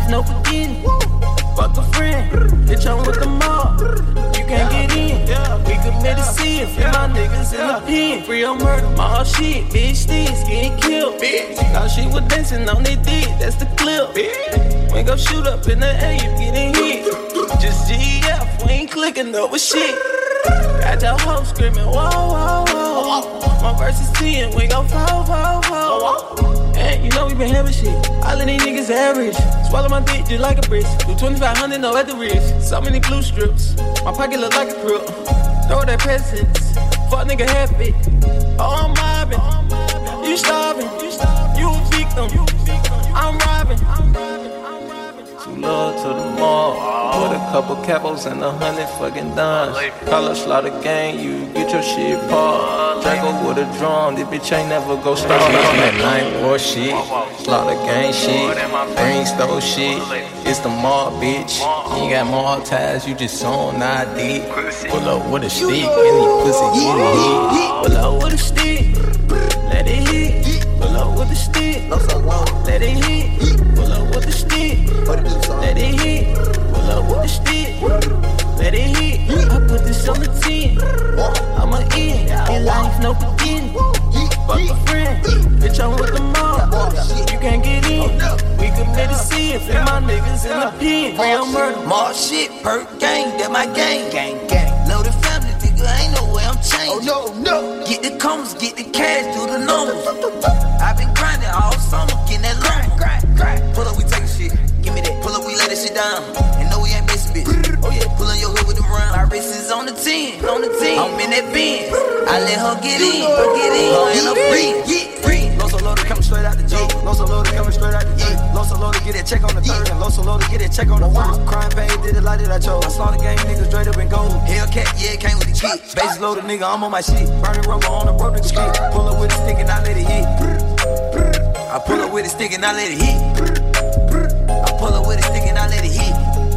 no beginning. Fuck a friend, bitch, I'm with the mob. You can't get in. We committed sin, free my niggas in the pen. Free on murder, my whole shit, bitch, sticks getting killed. Bitch, now she was dancing on they dick, that's the clip. Bitch, we gon' shoot up in the air, you getting hit. Just G F, we ain't clicking over shit. Got your hoe screaming, whoa, whoa, whoa. My verse is ten, we gon' fall, fall, fall. And you know we been having shit. All of these niggas average. Swallow my dick just like a brick. Do twenty-five hundred, no at the wrist. So many glue strips. My pocket look like a crook. Throw that presents. Fuck nigga happy. Oh, I'm mobbing. You starving. You a victim. I'm robbing. Too love to the mall. With a couple capos and a hundred fucking dimes. Call up Slaughter Gang, you get your shit paused. Drago with a drum, this bitch ain't never go start. On that nine four shit, Slaughter Gang shit, Green Store shit. It's the mall, bitch. You ain't got mall ties, you just on I D. Pull up with a stick, any pussy get it hit. Pull up with a stick, let it hit. Pull up with a stick, let it hit. Pull up with a stick, let it hit. Pull up with the stick, let it hit. I put this on the ten, I'm a in. In life, no beginning. Fuck a friend, bitch, I'm with the mob. You can't get in. We committed sin, free my niggas in the pen. Real murder, more shit, perk gang, that my gang, gang, gang. Loaded family, nigga, ain't no way I'm changing. Oh no, no. Get the combs, get the cash, do the numbers. I've been grinding all summer, getting that lumber. Grind, grind. Pull up, we take shit. Give me that. Pull up, we lay this shit down. And no, we ain't basic bitch. Oh yeah, pull on your hood with them rounds. My wrist is on the ten, on the ten. I'm in that Benz. I let her get in, her get in. Her and her free, free. Loso loaded coming straight out the G. Loso loaded coming straight out the G. Loso loaded get that check on the third. And Loso loaded get that check on the first. Crime paid, did it like that I chose. I saw the game, niggas straight up and gold. Hellcat, yeah, it came with the kid. Base loaded nigga, I'm on my shit. Burning rubber on the bro nigga street. Pull up with a stick and I let it hit. I pull up with a stick and I let it hit. I pull up with a stick and I let it hit.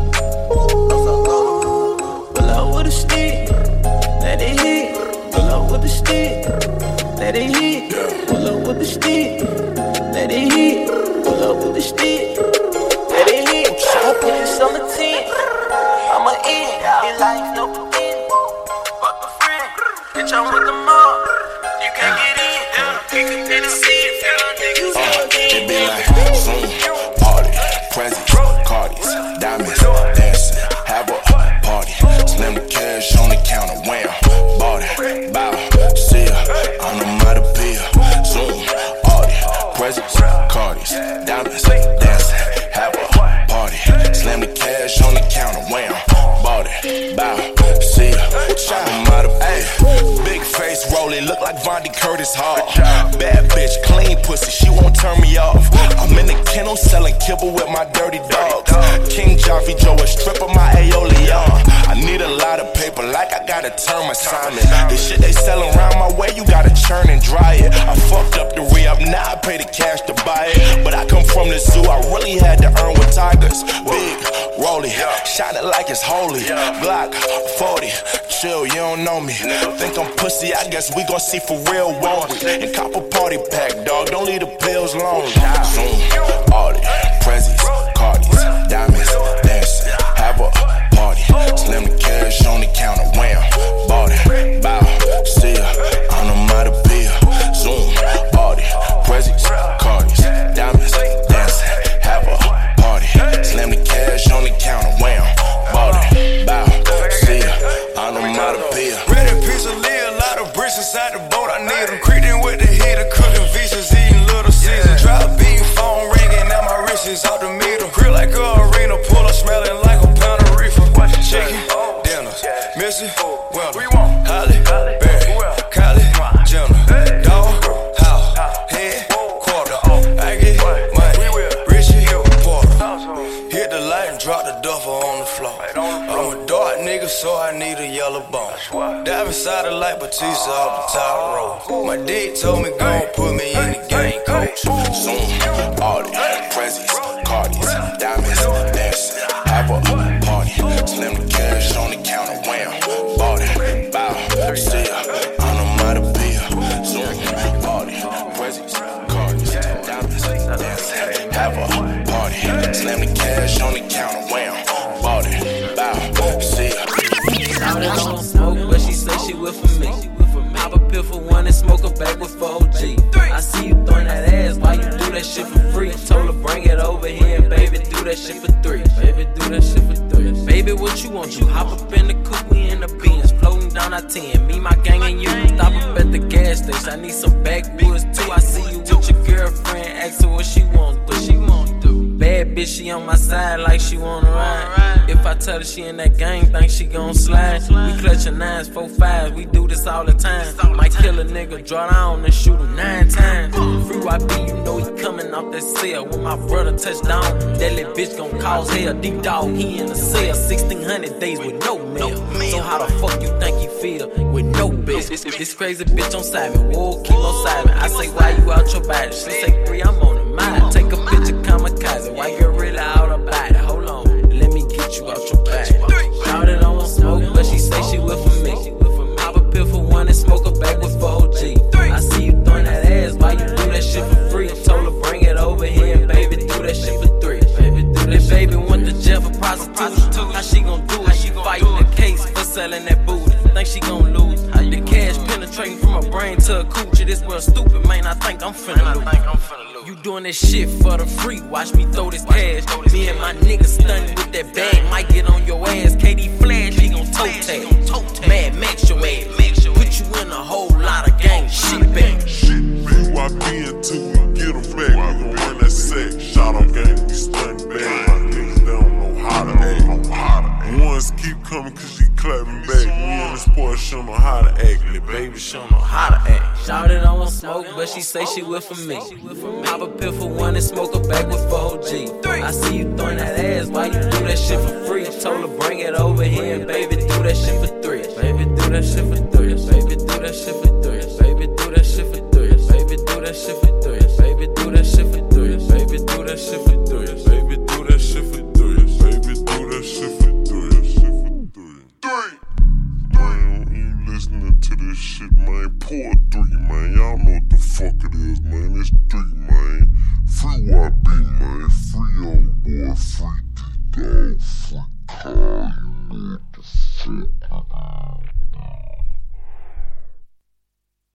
Pull up with a stick, let it hit. Pull up with a stick, let it hit. Pull up with the stick, let it hit. Pull up with the stick, let it hit. I put this on the ten, I'm a in. In life, no beginning. Fuck a friend, bitch, I'm with the mob. You can't get in. You can get a seat if you don't niggas. It be like zoom, party, presents, cardies, diamonds, dancing, have a party. Slam the cash on the counter, wham, bought it, bow, see ya, on the model pill. Zoom, party, presents, cardies, diamonds, dancing, have a party. Slam the cash on the counter, wham, bought it, bow, see ya, on the model pill. Big face rolling, look like Vondi Curtis Hall. Bad bitch, clean pussy, she won't turn me off. I'm in the kennel selling kibble with my dirty dogs. King Joffy Joe, a stripper, my aioli on. I need a lot of paper, like I gotta turn my Simon. The shit they selling around my way, you gotta churn and dry it. I fucked up the re-up, now I pay the cash to buy it. But I come from the zoo, I really had to earn with tigers. Big, rolly, shining like it's holy. Glock, forty, chill, you don't know me. Think I'm pussy, I guess we gon' see for real, won't we? And cop a party pack, dog, don't leave the pills lonely. Zoom, all the presents, cardies, diamonds, dancing, have a party. Slam the cash on the counter, wham, bought it, bow, see ya, on the model pill. Zoom, all the presents, cardies, diamonds, dancing, have a party. Slam the cash on the counter, wham, bought it, bow, see ya, on the model pill. Ready piece of lid, a lot of bricks inside the boat. I need them creeping with the heater, cooking vicious, eating little Caesar. Drop beat, phone ringing, now my wrist is out the middle. Grill like a arena, pull up smelling like a pound of reefer. Chicken, dinners, Missy, Winter, Holly, Berry, Kylie, Jenner, dog, house, head, quarter. I get money, Richie, Porter. Hit the light and drop the duffel on the floor. I'm a dark nigga, so I need a yellow bone. Dive inside the light, Batista off the top road. My dick told me gon' put me in the game, coach. Zoom, all the presents, cardies, diamonds, dancing, have a party. Slam the cash on the counter, wham, bought it, bow, see ya, on the model pill. Zoom, all the presents, cardies, diamonds, dancing, have a party. Slam the cash do that shit for three. Baby, do that shit for three. Baby, what you want? You hop up in the coupe, we in the Benz, floating down I ten. Me, my gang, and you stop up at the gas station. I need some backwoods too. I see you with your girlfriend. Ask her what she want, what she want do. Bad bitch, she on my side like she wanna ride. If I tell her she in that gang, think she gon' slide. We clutchin' nines, four fives, we do this all the time. Might kill a nigga, draw down and shoot him nine times. Free Y B, you know he coming off that cell. When my brother touch down, that little bitch gon' cause hell. Deep dog, he in the cell, sixteen hundred days with no mail. So how the fuck you think he feel with no bill? This crazy bitch on Simon, whoa, keep on Simon. I say, why you out your body? She say, free, I'm on the mind. Take a picture, kamikaze, why you really out about it? Hold on, let me get you out your bag. Shout it, I want smoke, but she say she with for me. Pop a pill for one and smoke her back with four G. I see you throwing that ass, why you do that shit for free? Told her bring it over here and baby do that shit for three. Baby do that, baby went to jail for prostitution. How she gon' do it? She fighting the case for selling that booty. Think she gon' lose? The cash penetrating from her brain to her coochie. This world stupid, man. I think I'm finna lose. You doing this shit for the free? Watch me throw this cash. Me and my niggas stunning with that bag. Might get on your ass. K D Flash, he gon' toe tag. Mad Max your ass. Put you in a whole lot of gang shit back. Free Y B until we get them back. We gon' run that sack. Shot on gang, we stun bad. My niggas, they don't know how to act. Ones keep coming cause she clapping back. Me and this boy show know how to act. Little baby show know how to act. Shout it, I want smoke, but she say she with for me. Pop a pill for one and smoke her back with four G. I see you throwing that ass, why you do that shit for free? Told her bring it over here and baby do that shit for three. Baby do that shit for three. Baby do that shit for three. Baby do that shit for three. Baby do that shit for three. Baby do that shit for three. Baby do that shit for three. Baby do that shit for three. Baby do that shit for three. Three. Man, you listening to this shit, man. Pour three, man. Y'all know what the fuck it is, man. It's three, man.